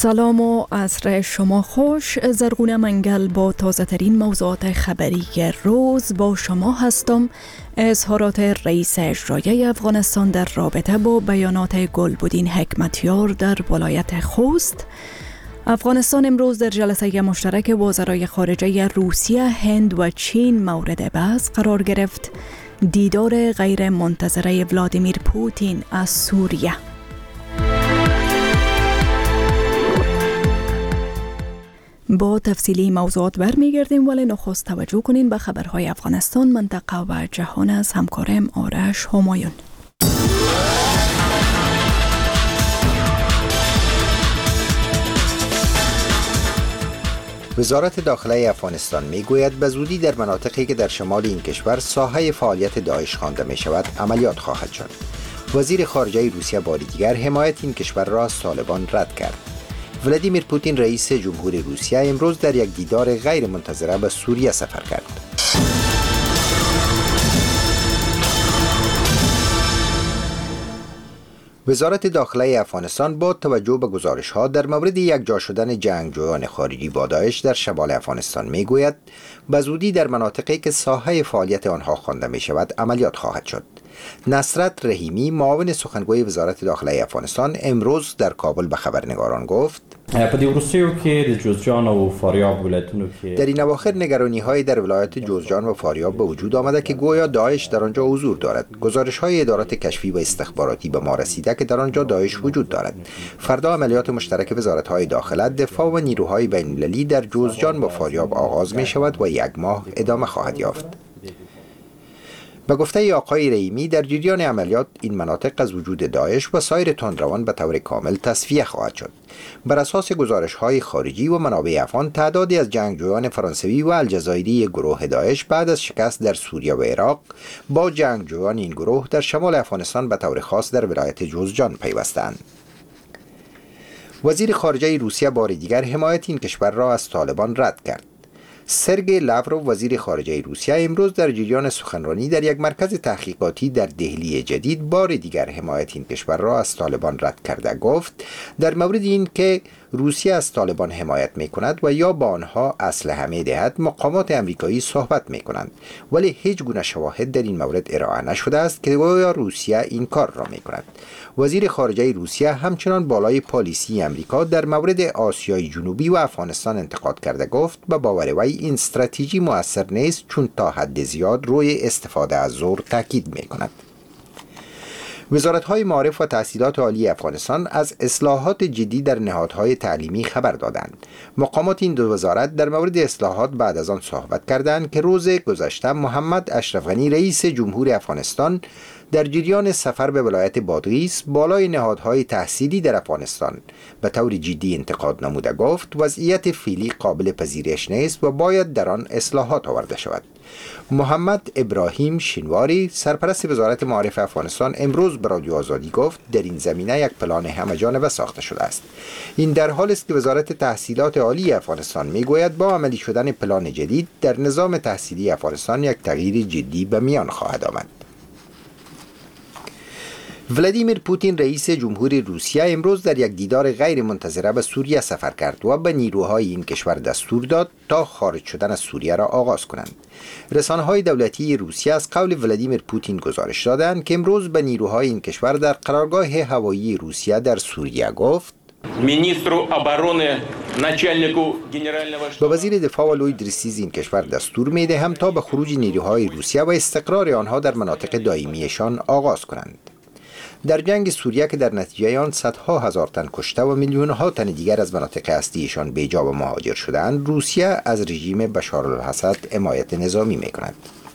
سلام و عصر شما خوش. زرغونه منگل با تازه ترین موضوعات خبری روز با شما هستم. اظهارات رئیس اجرایی افغانستان در رابطه با بیانات گلبدین حکمتیار در ولایت خوست. افغانستان امروز در جلسه مشترک وزرای خارجه روسیه، هند و چین مورد بحث قرار گرفت. دیدار غیر منتظره ولادیمیر پوتین از سوریه. با تفصیلی موضوعات برمیگردیم، ولی نخست توجه کنین به خبرهای افغانستان، منطقه و جهان از همکارم آرش همایون. وزارت داخله افغانستان میگوید به زودی در مناطقی که در شمال این کشور ساحه فعالیت داعش خوانده می شود عملیات خواهد شد. وزیر خارجه روسیه بار دیگر حمایت این کشور را از طالبان رد کرد. ولادیمیر پوتین رئیس جمهور روسیه امروز در یک دیدار غیر منتظره به سوریه سفر کرد. وزارت داخله افغانستان با توجه به گزارش‌ها در مورد یکجا شدن جنگجویان خارجی با داعش در شمال افغانستان میگوید به زودی در مناطقی که ساحه فعالیت آنها خوانده می شود عملیات خواهد شد. نصرت رحیمی معاون سخنگوی وزارت داخله افغانستان امروز در کابل به خبرنگاران گفت در این اواخر نگرانی‌های در ولایت جوزجان و فاریاب به وجود آمده که گویا داعش در آنجا حضور دارد. گزارش‌های ادارات کشفی و استخباراتی به ما رسیده که در آنجا داعش وجود دارد. فردا عملیات مشترک وزارت‌های داخله، دفاع و نیروهای بین‌المللی در جوزجان و فاریاب آغاز می‌شود و یک ماه ادامه خواهد یافت. به گفته آقای رحیمی در جریان عملیات این مناطق از وجود داعش و سایر تندروان به طور کامل تصفیه خواهد شد. بر اساس گزارش‌های خارجی و منابع افغان، تعدادی از جنگجویان فرانسوی و الجزایری گروه داعش بعد از شکست در سوریه و عراق با جنگجویان این گروه در شمال افغانستان به طور خاص در ولایت جوزجان پیوستند. وزیر خارجه روسیه بار دیگر حمایت این کشور را از طالبان رد کرد. سرگئی لاوروف وزیر خارجه روسیه امروز در جریان سخنرانی در یک مرکز تحقیقاتی در دهلی جدید بار دیگر حمایت این کشور را از طالبان رد کرده. گفت در مورد این که روسیه از طالبان حمایت می کند و یا با آنها اسلحه می دهد، مقامات امریکایی صحبت می کنند، ولی هیچ گونه شواهد در این مورد ارائه نشده است که گویا روسیه این کار را می کند. وزیر خارجه روسیه همچنان بالای پالیسی امریکا در مورد آسیای جنوبی و افغانستان انتقاد کرده. گفت به باور وی این استراتژی مؤثر نیست، چون تا حد زیاد روی استفاده از زور تاکید می کند. وزارت‌های معارف و تحصیلات عالی افغانستان از اصلاحات جدی در نهادهای تعلیمی خبر دادند. مقامات این دو وزارت در مورد اصلاحات بعد از آن صحبت کردند که روز گذشته محمد اشرف غنی رئیس جمهور افغانستان در جریان سفر به ولایت بادغیس بالای نهادهای تحصیلی در افغانستان به طور جدی انتقاد نموده. گفت وضعیت فعلی قابل پذیرش نیست و باید در آن اصلاحات آورده شود. محمد ابراهیم شینواری سرپرست وزارت معارف افغانستان امروز به رادیو آزادی گفت در این زمینه یک پلان همه‌جانبه ساخته شده است. این در حالی است که وزارت تحصیلات عالی افغانستان میگوید با عملی شدن پلان جدید در نظام تحصیلی افغانستان یک تغییر جدی به میان خواهد آمد. ولادیمیر پوتین رئیس جمهور روسیه امروز در یک دیدار غیر منتظره به سوریه سفر کرد و به نیروهای این کشور دستور داد تا خارج شدن از سوریه را آغاز کنند. رسانه‌های دولتی روسیه از قول ولادیمیر پوتین گزارش دادند که امروز به نیروهای این کشور در قرارگاه هوایی روسیه در سوریه گفت به وزیر دفاع و لوی درسیز این کشور دستور می‌دهم تا به خروج نیروهای روسیه و استقرار آنها در مناطق دائمیشان آغاز کنند. در جنگ سوریه که در نتیجه آن صدها هزار تن کشته و میلیون‌ها تن دیگر از مناطق اصلیشان بیجا و مهاجر شدند، روسیه از رژیم بشارالاسد حمایت نظامی می‌کند.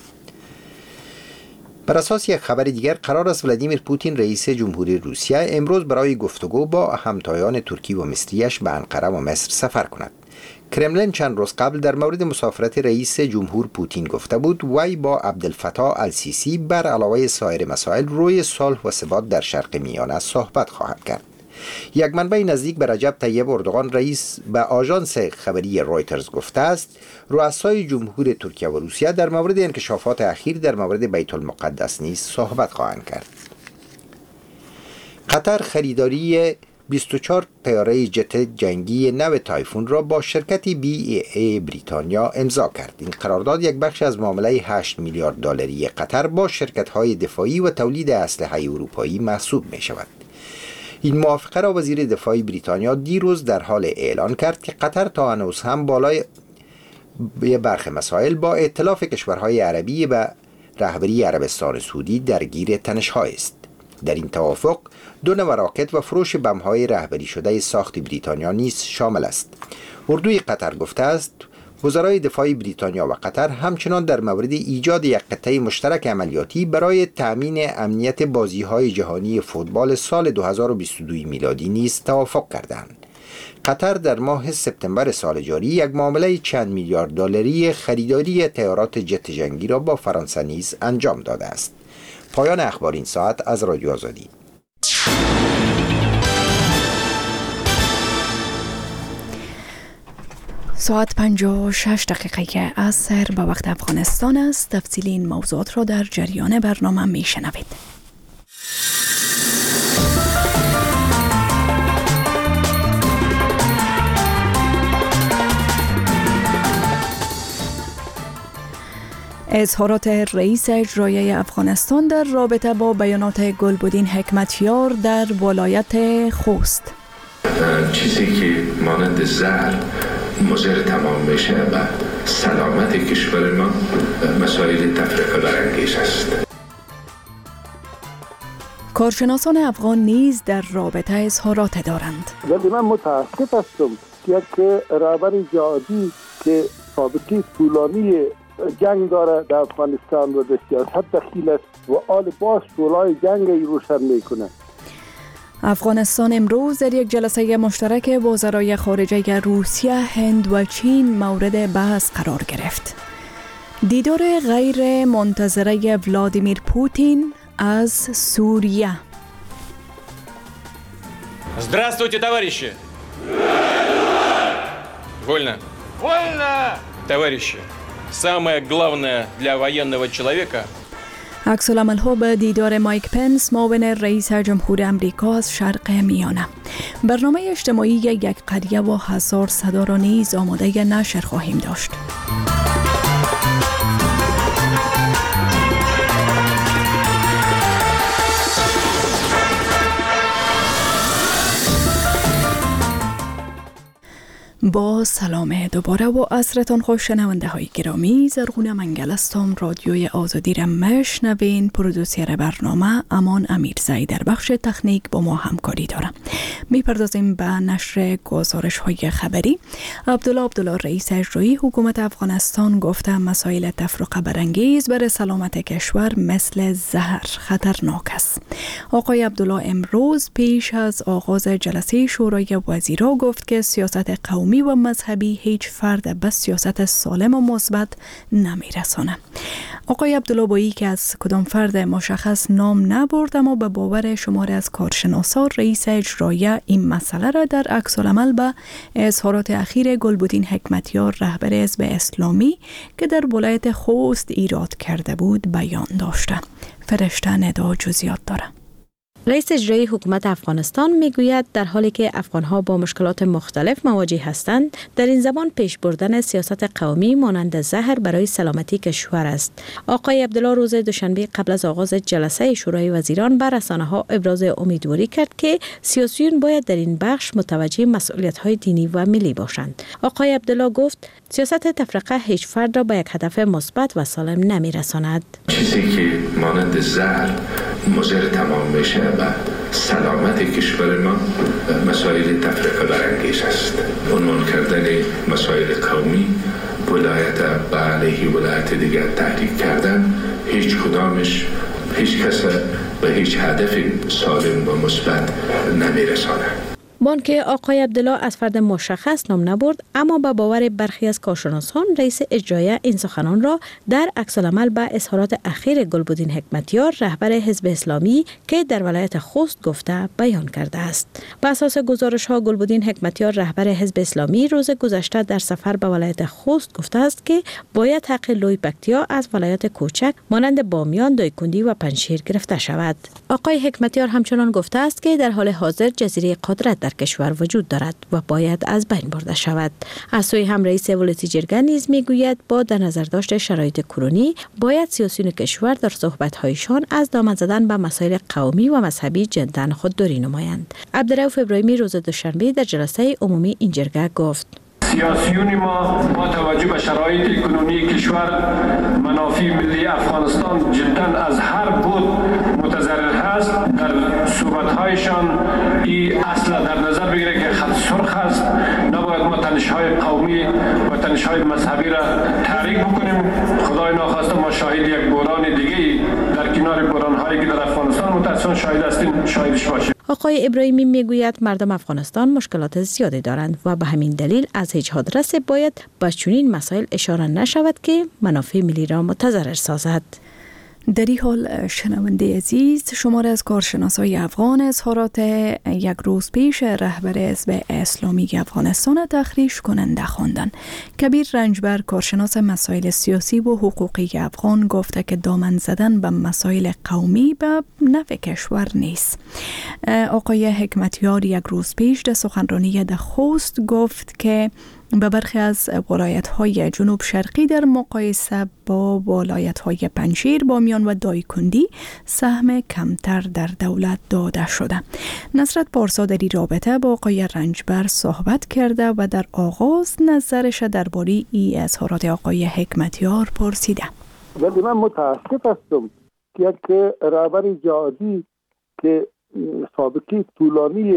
بر اساس یک خبر دیگر قرار است ولادیمیر پوتین رئیس جمهوری روسیه امروز برای گفتگو با همتایان ترکی و مصریش به انقره و مصر سفر کند. کرملین چند روز قبل در مورد مسافرت رئیس جمهور پوتین گفته بود وی با عبدالفتاح السیسی بر علاوه سایر مسائل روی صلح و ثبات در شرق میانه صحبت خواهد کرد. یک منبع نزدیک به رجب طیب اردوغان رئیس به آژانس خبری رویترز گفته است رؤسای جمهور ترکیه و روسیه در مورد انکشافات اخیر در مورد بیت المقدس نیز صحبت خواهند کرد. قطر خریداری 24 طیاره جت جنگی نو تایفون را با شرکت BAE بریتانیا امضا کرد. این قرارداد یک بخش از معامله 8 میلیارد دلاری قطر با شرکت‌های دفاعی و تولید اسلحه اروپایی محسوب می‌شود. این موافقه را وزیر دفاع بریتانیا دیروز در حال اعلان کرد که قطر تا هنوز هم بالای برخی مسائل با ائتلاف کشورهای عربی و رهبری عربستان سعودی درگیر تنش‌ها است. در این توافق 2 نوع راکت و فروش بم‌های رهبری شده ساخت بریتانیا نیز شامل است. اردوی قطر گفته است وزرای دفاع بریتانیا و قطر همچنان در مورد ایجاد یک قطعه مشترک عملیاتی برای تأمین امنیت بازی‌های جهانی فوتبال سال 2022 میلادی نیز توافق کردند. قطر در ماه سپتامبر سال جاری یک معامله چند میلیارد دلاری خریداری طیارات جت جنگی را با فرانسه نیز انجام داده است. پایان اخبار این ساعت از رادیو آزادی. ساعت 56 دقیقه عصر به وقت افغانستان است. تفصیل این موضوعات را در جریان برنامه می شنوید. اظهارات رئیس اجرایی افغانستان در رابطه با بیانات گلبدین حکمتیار در ولایت خوست. چیزی که مانند زهر مضر تمام میشه و سلامت کشور ما مسائل تفرقه برانگیز است. کارشناسان افغان نیز در رابطه اظهارات دارند. ولی من متاسف هستم که یک رهبر جهادی که سابقه طولانی جنگ داره در افغانستان و در سیاست دخیل است و آل باز شعله‌های جنگ روشن میکنه. افغانستان امروز در یک جلسه مشترک وزرای خارجه روسیه، هند و چین مورد بحث قرار گرفت. دیدار غیر منتظره ولادیمیر پوتین از سوریه. Здравствуйте, товарищи! Вольно! Вольно! Товарищи, самое главное для военного человека عکس العمل‌ها به دیدار مایک پنس معاون رئیس جمهور امریکا از شرق میانه. برنامه اجتماعی یک قریه و 1000 صدا را نیز آماده نشر خواهیم داشت. با سلام دوباره و عصرتان خوش شنونده های گرامی. زرغونه منگل هستم. رادیوی آزادی را میشنوین. پرودوسر برنامه امان امیرزایی در بخش تکنیک با ما همکاری داره. میپردازیم به نشر گزارش های خبری. عبدالله رئیس اجرایی حکومت افغانستان گفته مسائل تفرقه برانگیز برای سلامت کشور مثل زهر خطرناک است. آقای عبدالله امروز پیش از آغاز جلسه شورای وزیران گفت که سیاست قومی و مذهبی هیچ فرد به سیاست سالم و مثبت نمیرسانه. آقای عبدالله بایی که از کدام فرد مشخص نام نبرد، اما به باور شماری از کارشناسان رئیس اجرایی این مسئله را در عکس العمل به اظهارات اخیر گلبدین حکمتیار رهبر حزب اسلامی که در ولایت خوست ایراد کرده بود بیان داشته. فرشته ندا جزئیات داره. رئیس اجرایی حکومت افغانستان میگوید در حالی که افغانها با مشکلات مختلف مواجه هستند، در این زمان پیش بردن سیاست قومی مانند زهر برای سلامتی کشور است. آقای عبدالله روز دوشنبه قبل از آغاز جلسه شورای وزیران بر رسانه‌ها ابراز امیدواری کرد که سیاسیون باید در این بخش متوجه مسئولیت‌های دینی و ملی باشند. آقای عبدالله گفت سیاست تفرقه هیچ فرد را به یک هدف مثبت و سالم نمی‌رساند. چیزی که مانند زهر مضر تمام میشه و سلامت کشور ما مسائل تفرقه برانگیز است. عنوان کردن مسائل قومی، ولایت و علیه ولایت دیگر تحریک کردن، هیچ کدامش هیچ کس به هیچ هدف سالم و مثبت نمیرسانه. بانک آقای عبدالله از فرد مشخص نام نبرد، اما به باور برخی از کارشناسان رئیس اجرایی این سخنان را در عکس‌العمل به اظهارات اخیر گلبدین حکمتیار رهبر حزب اسلامی که در ولایت خوست گفته بیان کرده است. بر اساس گزارش‌ها گلبدین حکمتیار رهبر حزب اسلامی روز گذشته در سفر به ولایت خوست گفته است که باید حق لوی پکتیا از ولایت کوچک مانند بامیان، دایکندی و پنجشیر گرفته شود. آقای حکمتیار همچنان گفته است که در حال حاضر جزیره قدرت در کشور وجود دارد و باید از بین برده شود. از سوی هم رئیس ولایت جرگه نیز میگوید با در نظر داشت شرایط کرونی باید سیاسیون کشور در صحبت‌هایشان از دامن زدن به مسائل قومی و مذهبی جداً خودداری نمایند. عبدالرؤوف ابراهیمی روز دوشنبه در جلسه عمومی این جرگه گفت: سیاسیون ما با توجه به شرایط کنونی کشور منافع ملی افغانستان جدا از هر بود متضرر هست. در صحبت‌هایشان این اصل در نظر بگیره که خط سرخ است. نباید ما تنش‌های قومی و تنش‌های مذهبی را تحریک بکنیم. خدای ناخواسته ما شاهد یک بحران دیگه در کنار بحران‌هایی که در افغانستان متأسفانه شاهد هستیم شاهدش باشیم. آقای ابراهیمی میگوید مردم افغانستان مشکلات زیادی دارند و به همین دلیل از هیچ آدرس باید به چنین مسائل اشاره نشود که منافع ملی را متضرر سازد. در این حال شنونده عزیز، شمار از کارشناسای افغان اظهارات یک روز پیش رهبر حزب اسلامی افغانستان تخریش کننده خواندند. کبیر رنجبر، کارشناس مسائل سیاسی و حقوقی افغان، گفته که دامن زدن به مسائل قومی به نفع کشور نیست. آقای حکمتیار یک روز پیش در سخنرانی در خوست گفت که به برخی از ولایت‌های جنوب شرقی در مقایسه با ولایت‌های پنجشیر، بامیان و دایکندی سهم کمتر در دولت داده شده. نصرت پارسا در این رابطه با آقای رنجبر صحبت کرده و در آغاز نظرش درباره این اظهارات آقای حکمتیار پرسیده. ولی من متاسف هستم که یک رهبر جهادی که سابقه طولانی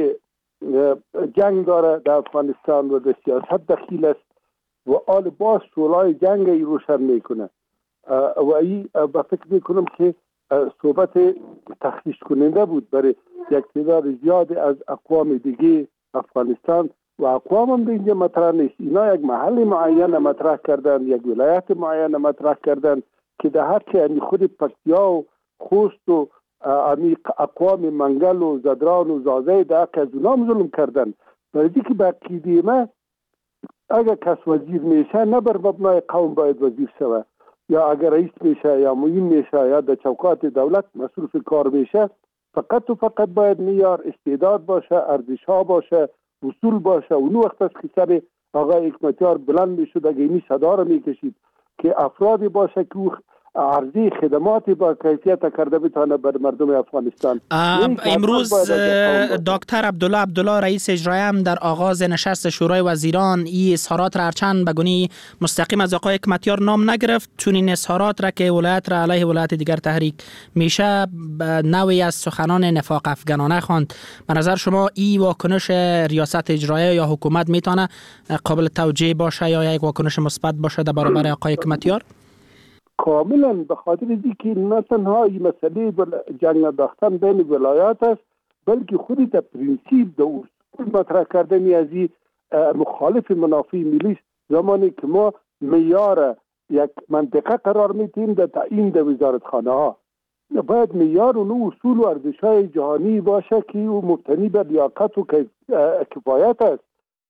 جنگ داره در افغانستان و در سیاست دخیل است و آل باز شعله‌های جنگ ای روشن میکنه و ای با فکر میکنم که صحبت تخریش کننده بود برای یک تعداد زیادی از اقوام دیگه افغانستان و اقوام هم اینجا مطرح نیست. اینا یک محل معین مطرح کردن، یک ولایت معین مطرح کردن که در حق خود پکتیا و خوست و اقوام منگل و زدران و زازه در حق از اونام ظلم کردن. برای که به عقیده ما اگر کس وزیر میشه نه بر مبنای قوم باید وزیر شود، یا اگر رئیس میشه یا معین میشه یا در چوکات دولت مصروف کار میشه، فقط و فقط باید معیار استعداد باشه، ارزش ها باشه، اصول باشه. اون وقت است که سر آقای حکمتیار بلند میشد اگه اینی صدا را میکشید که افرادی باشه که عرضی خدماتی با کیفیت کرده بتانه بر مردم افغانستان. امروز دکتر عبدالله رئیس اجرایی هم در آغاز نشست شورای وزیران این اظهارات را هرچند بگونی مستقیم از آقای حکمتیار نام نگرفت، چون این اظهارات را که ولایت را علیه ولایت دیگر تحریک میشه نوعی از سخنان نفاق افغانانه خواند. به نظر شما این واکنش ریاست اجرایی یا حکومت میتونه قابل توجیه باشه یا یک واکنش مثبت باشه در برابر آقای حکمتیار؟ کاملا، به خاطر اینکه نه تنها این مسئله جنگ انداختن بین ولایات است، بلکه خودی تا پرینسیپ در اصول مطرح کردن از این مخالف منافع ملی است. زمانی که ما معیار یک منطقه قرار میدیم در تعیین در وزارتخانه ها، باید معیار و اصول و ارزش های جهانی باشه که مبتنی بر لیاقت و کفایت است.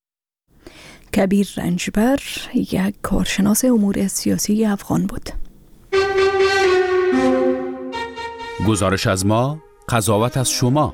کبیر رنجبر یک کارشناس امور سیاسی افغان بود. گزارش از ما، قضاوت از شما.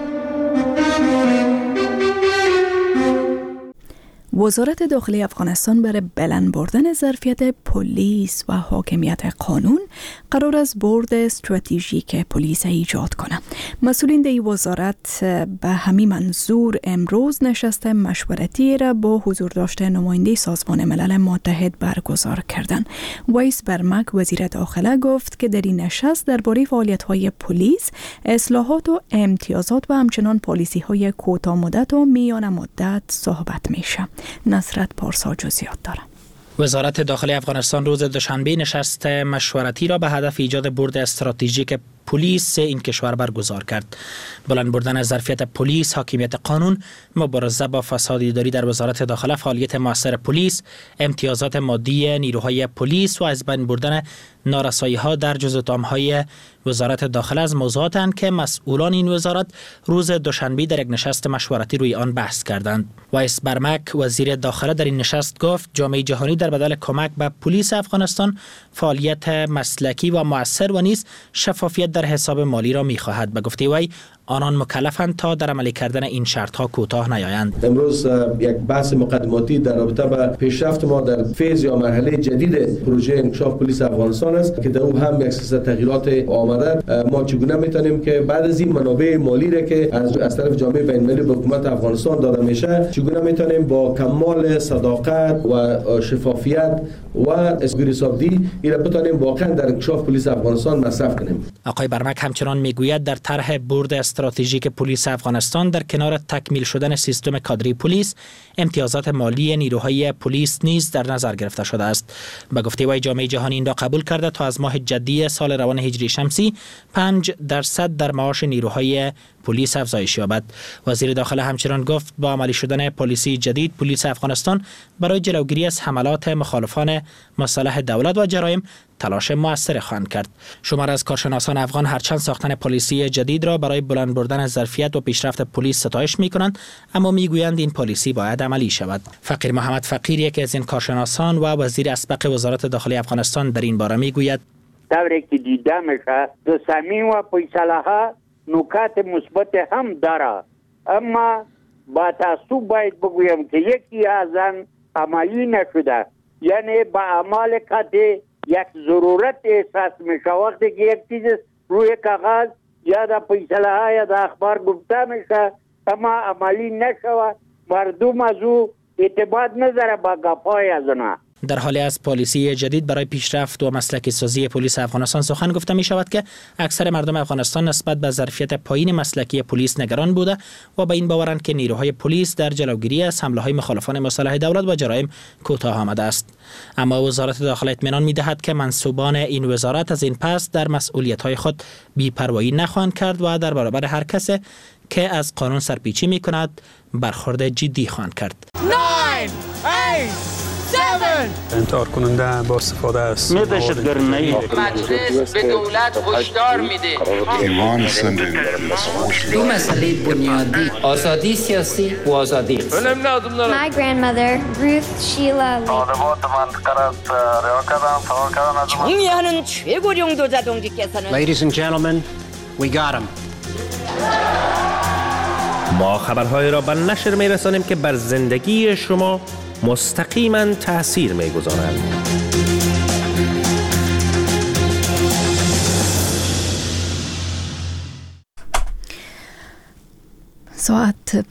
وزارت داخلی افغانستان برای بلند بردن ظرفیت پلیس و حاکمیت قانون قرار است بورد استراتژیک پلیس ایجاد کنند. مسئولین در وزارت به همین منظور امروز نشست مشورتی را با حضور داشته نماینده سازمان ملل متحد برگزار کردند. وایس برمک وزیر داخله گفت که در این نشست درباره فعالیت‌های پلیس، اصلاحات و امتیازات و همچنان پالیسی‌های کوتاه مدت و میان مدت صحبت میشه. نصرت پارسا جزئیات داره. وزارت داخلی افغانستان روز دوشنبه نشست مشورتی را به هدف ایجاد بورد استراتژیک پلیس این کشور برگزار کرد. بلند بردن ظرفیت پلیس، حاکمیت قانون، مبارزه با فساد اداری در وزارت داخله، فعالیت مؤثر پلیس، امتیازات مادی نیروهای پلیس و از بین بردن نارسایی‌ها در جزء اتهام‌های وزارت داخله از موضوعاتند که مسئولان این وزارت روز دوشنبه در یک نشست مشورتی روی آن بحث کردند. وایس برمک وزیر داخله در این نشست گفت جامعه جهانی در بدل کمک به پلیس افغانستان فعالیت مسلکی و مؤثر و نیز شفافیت در حساب مالی را می‌خواهد. به گفته وی آنان مکلفند تا در عملی کردن این شرط‌ها کوتاه نیایند. امروز یک بحث مقدماتی در رابطه با پیشرفت ما در فیز یا مرحله جدید پروژه انکشاف پلیس افغانستان است که در اون هم یک سلسله تغییرات آمده. ما چگونه میتونیم که بعد از این منابع مالی را که از طرف جامعه بین‌المللی به حکومت افغانستان داده میشه چگونه میتونیم با کمال صداقت و شفافیت و اسگریسابدی این را بتونیم واقعا در انکشاف پلیس افغانستان مصرف کنیم. آقای برمک همچنان میگوید در طرح برد استراتژیک پلیس افغانستان در کنار تکمیل شدن سیستم کادری پلیس، امتیازات مالی نیروهای پلیس نیز در نظر گرفته شده است. به گفته وی جامعه جهانی این را قبول کرده تا از ماه جدی سال روان هجری شمسی 5% در معاش نیروهای پلیس افزایش یابد. وزیر داخله همچنان گفت با عملی شدن پلیسی جدید پلیس افغانستان برای جلوگیری از حملات مخالفان مصالح دولت و جرایم تلاش موثر خواهند کرد. شمار از کارشناسان افغان هرچند ساختن پلیسی جدید را برای بلند بردن ظرفیت و پیشرفت پلیس ستایش می‌کنند، اما می‌گویند این پلیسی باید عملی شود. فقیر محمد فقیر یکی از این کارشناسان و وزیر اسبق وزارت داخلی افغانستان در این باره می‌گوید طوری که دیده میشه تصمیم و فیصله‌ها نکات مثبت هم داره، اما با تاسف باید بگویم که یکی از آن عملی نشده، یعنی با اعمال قطعی یک ضرورت احساس میشه وقتی که یک چیز روی کاغذ یا در فیصله‌ها یا در اخبار گفته میشه اما عملی نشود، مردم از او اعتماد نداره با گپ‌های از اونها. در حالی از پالیسی جدید برای پیشرفت و مسلکی سازی پلیس افغانستان سخن گفته می شود که اکثر مردم افغانستان نسبت به ظرفیت پایین مسلکی پلیس نگران بوده و به این باورند که نیروهای پلیس در جلوگیری از حمله‌های مخالفان مصالح دولت و جرایم کوتاه آمده است. اما وزارت داخله اطمینان می دهد که منصوبان این وزارت از این پس در مسئولیت‌های خود بی‌پروایی نخواهند کرد و در برابر هر کسی که از قانون سرپیچی می کند برخورد جدی خواهند کرد. 9 8 انتحار کننده با استفاده از دهشتگرانه مجلس به دولت هشدار میده ایمان سندن دو مسئله بنیادی آزادی سیاسی و آزادی My grandmother Ruth Sheila 총리하는 최고령 도자동지께서는 Ladies and gentlemen, we got him. ما خبرهای را به نشر می‌رسانیم که بر زندگی شما مستقیما تأثیر می‌گذارند. ساعت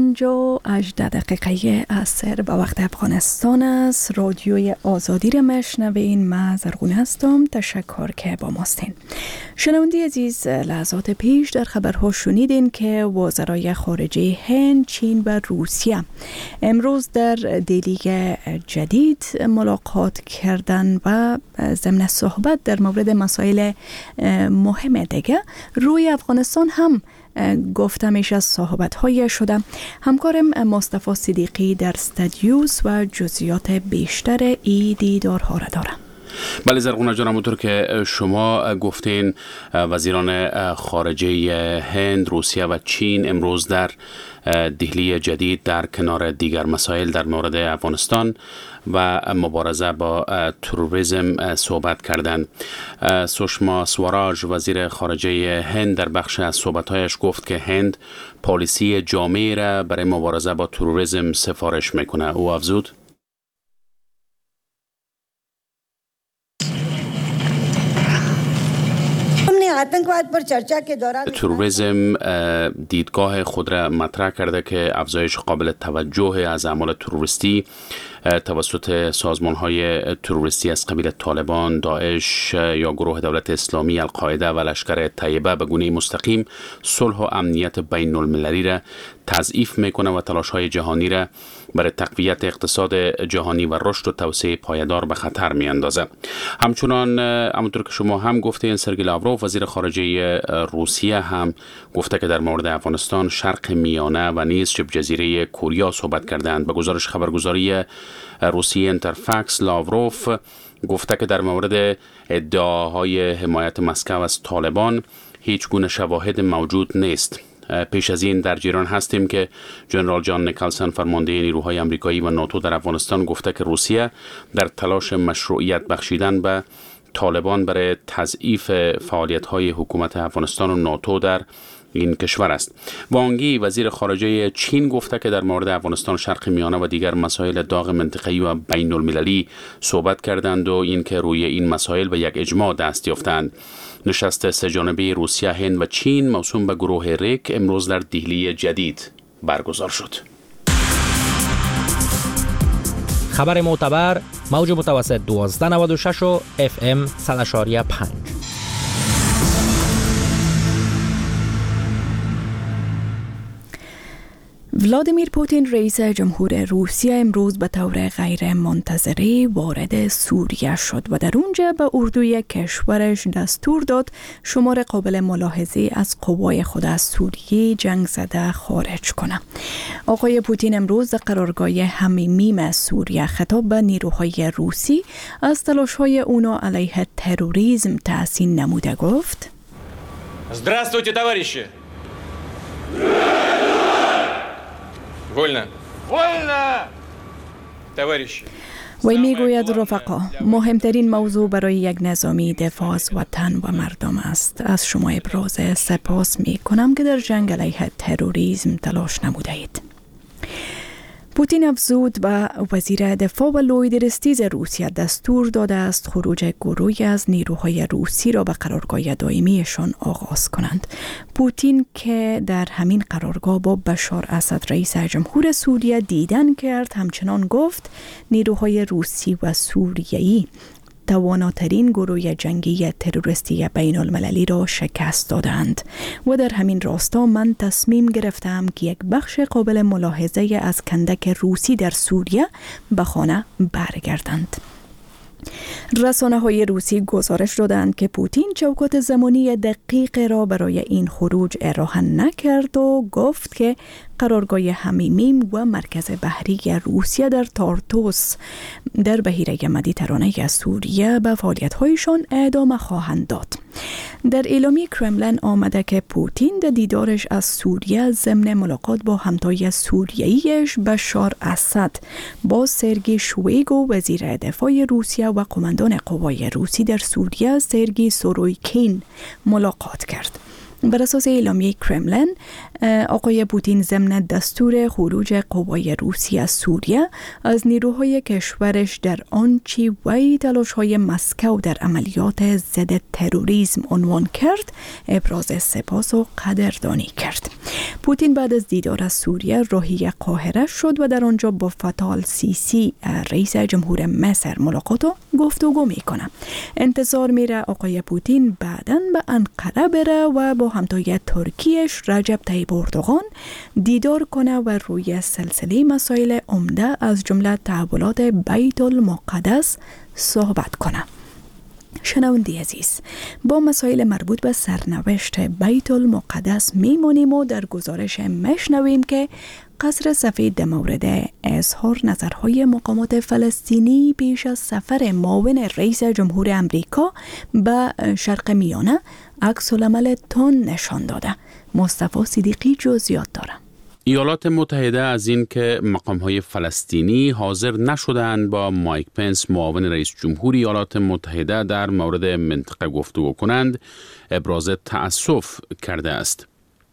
5:18 عصر به وقت افغانستان است. رادیوی آزادی را میشنوین. من زرغونه هستم. تشکر که با ماستین. شنونده عزیز، لحظات پیش در خبرها شنیدین که وزرای خارجه هند، چین و روسیه امروز در دهلی جدید ملاقات کردند و ضمن صحبت در مورد مسائل مهم دیگه روی افغانستان هم گفته میشه صحبت‌های شده. همکارم مصطفی صدیقی در استودیوس و جزئیات بیشتر ای دیدارها را داره. بله زرغونه جان، همونطور که شما گفتین وزیران خارجه هند، روسیه و چین امروز در دهلی جدید در کنار دیگر مسائل در مورد افغانستان و مبارزه با تروریسم صحبت کردند. سوشما سواراج وزیر خارجه هند در بخش از صحبت‌هایش گفت که هند پالیسی جامعی را برای مبارزه با تروریسم سفارش میکنه. او افزود تروریسم دیدگاه خود را مطرح کرده که افزایش قابل توجه از اعمال تروریستی توسط سازمان‌های تروریستی از قبیل طالبان، داعش یا گروه دولت اسلامی، القاعده و لشکر طیبه به گونه مستقیم صلح و امنیت بین المللی را تضعیف میکنه و تلاش‌های جهانی را برای تقویت اقتصاد جهانی و رشد و توسعه پایدار به خطر میاندازه. همچنان همونطور که شما هم گفتین، سرگئی لاوروف وزیر خارجه روسیه هم گفته که در مورد افغانستان، شرق میانه و نیز شبه جزیره کوریا صحبت کردند. به گزارش خبرگزاری روسیه اینترفکس، لاوروف گفته که در مورد ادعاهای حمایت مسکو از طالبان هیچ گونه شواهد موجود نیست. پیش از این در جریان هستیم که جنرال جان نیکلسن، فرمانده نیروهای آمریکایی و ناتو در افغانستان، گفته که روسیه در تلاش مشروعیت بخشیدن به طالبان برای تضعیف فعالیت‌های حکومت افغانستان و ناتو در این کشور است. وانگ یی وزیر خارجه چین گفته که در مورد افغانستان، شرق میانه و دیگر مسائل داغ منطقه‌ای و بین المللی صحبت کردند و اینکه روی این مسائل به یک اجماع دست یافتند. نشست سه جانبه روسیه، هند و چین موسوم به گروه ریک امروز در دهلی جدید برگزار شد. خبر معتبر، موج متوسط 1296 و FM 100.5. ولادیمیر پوتین رئیس جمهور روسیه امروز به طور غیر منتظره وارد سوریه شد و در اونجا به اردوی کشورش دستور داد شمار قابل ملاحظه از قوای خود از سوریه جنگ زده خارج کنه. آقای پوتین امروز در قرارگاه حمیمیم سوریه خطاب به نیروهای روسی از تلاش‌های اونا علیه تروریسم تحسین نموده گفت: Здравствуйте, товарищи! Вольно! Вольно! Товарищи! وی میگوید رفقا، مهمترین موضوع برای یک نظامی دفاع از وطن و مردم است. از شما ابراز سپاس می کنم که در جنگ علیه تروریسم تلاش نموده اید. پوتین افزود و وزیر دفاع و لوید رستیز روسیه دستور داده است خروج گروهی از نیروهای روسی را به قرارگاه دائمیشان آغاز کنند. پوتین که در همین قرارگاه با بشار اسد رئیس جمهور سوریه دیدن کرد، همچنان گفت نیروهای روسی و سوریه‌ای تواناترین گروه جنگی تروریستی بین المللی را شکست دادند و در همین راستا من تصمیم گرفتم که یک بخش قابل ملاحظه از کندک روسی در سوریه به خانه برگردند. رسانه‌های روسی گزارش دادند که پوتین چوکات زمانی دقیق را برای این خروج ارائه نکرد و گفت که قرارگاه حمیمیم و مرکز بحری روسیه در تارتوس در بحیره مدیترانه سوریه به فعالیت‌هایشان ادامه خواهند داد. در اعلامیه کرملین آمده که پوتین در دیدارش از سوریه ضمن ملاقات با همتای سوریه‌ایش بشار اسد با سرگئی شویگو وزیر دفاع روسیه و قماندان قوای روسی در سوریه سرگئی سورویکین ملاقات کرد. بر اساس اعلامیه کرملین، آقای پوتین ضمن دستور خروج قوای روسی از سوریه از نیروهای کشورش در آنچه وی تلاش‌های مسکو در عملیات ضد تروریسم عنوان کرد ابراز سپاس و قدردانی کرد. پوتین بعد از دیدار از سوریه راهی قاهره شد و در آنجا با فتح السیسی رئیس جمهور مصر ملاقات و گفتگو میکنه. انتظار میره آقای پوتین بعداً به انقره بره و با همتای ترکیش رجب طیب اردوغان دیدار کنه و روی سلسله مسائل عمده از جمله تحولات بیت المقدس صحبت کنه. شنونده عزیز، با مسائل مربوط به سرنوشت بیت المقدس میمونیم و در گزارش مشنویم که قصر سفید در مورد اظهار نظرهای مقامات فلسطینی پیش از سفر معاون رئیس جمهور امریکا به شرق میانه عکس العمل تند نشان داده. مصطفی صدیقی جزئیات داره. ایالات متحده از این که مقام‌های فلسطینی حاضر نشدند با مایک پنس معاون رئیس جمهور ایالات متحده در مورد منطقه گفتگو کنند ابراز تأسف کرده است.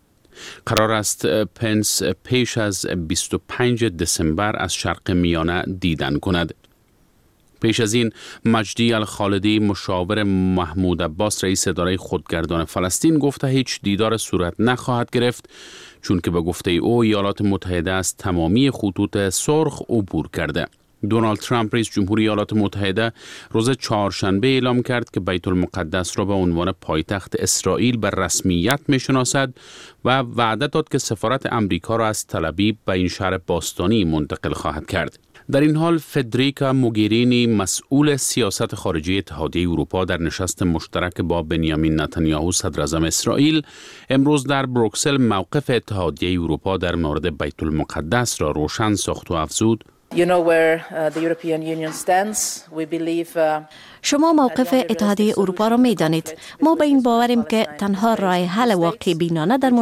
قرار است پنس پیش از 25 دسامبر از شرق میانه دیدن کند. پیش از این مجدی الخالدی مشاور محمود عباس رئیس اداره خودگردان فلسطین گفته هیچ دیدار صورت نخواهد گرفت، چون که به گفته او ایالات متحده از تمامی خطوط سرخ عبور کرده. دونالد ترامپ رئیس جمهوری ایالات متحده روز چهارشنبه اعلام کرد که بیت المقدس را به عنوان پایتخت اسرائیل به رسمیت می‌شناسد و وعده داد که سفارت امریکا را از تل‌آویو به این شهر باستانی منتقل خواهد کرد. در این حال فدریکا موگرینی مسئول سیاست خارجی اتحادیه اروپا در نشست مشترک با بنیامین نتانیاهو صدراعظم اسرائیل امروز در بروکسل موقف اتحادیه اروپا در مورد بیت المقدس را روشن ساخت و افزود: شما موقف اتحادیه اروپا را می دانید. ما به این باوریم که تنها راه حل واقعی بینانه در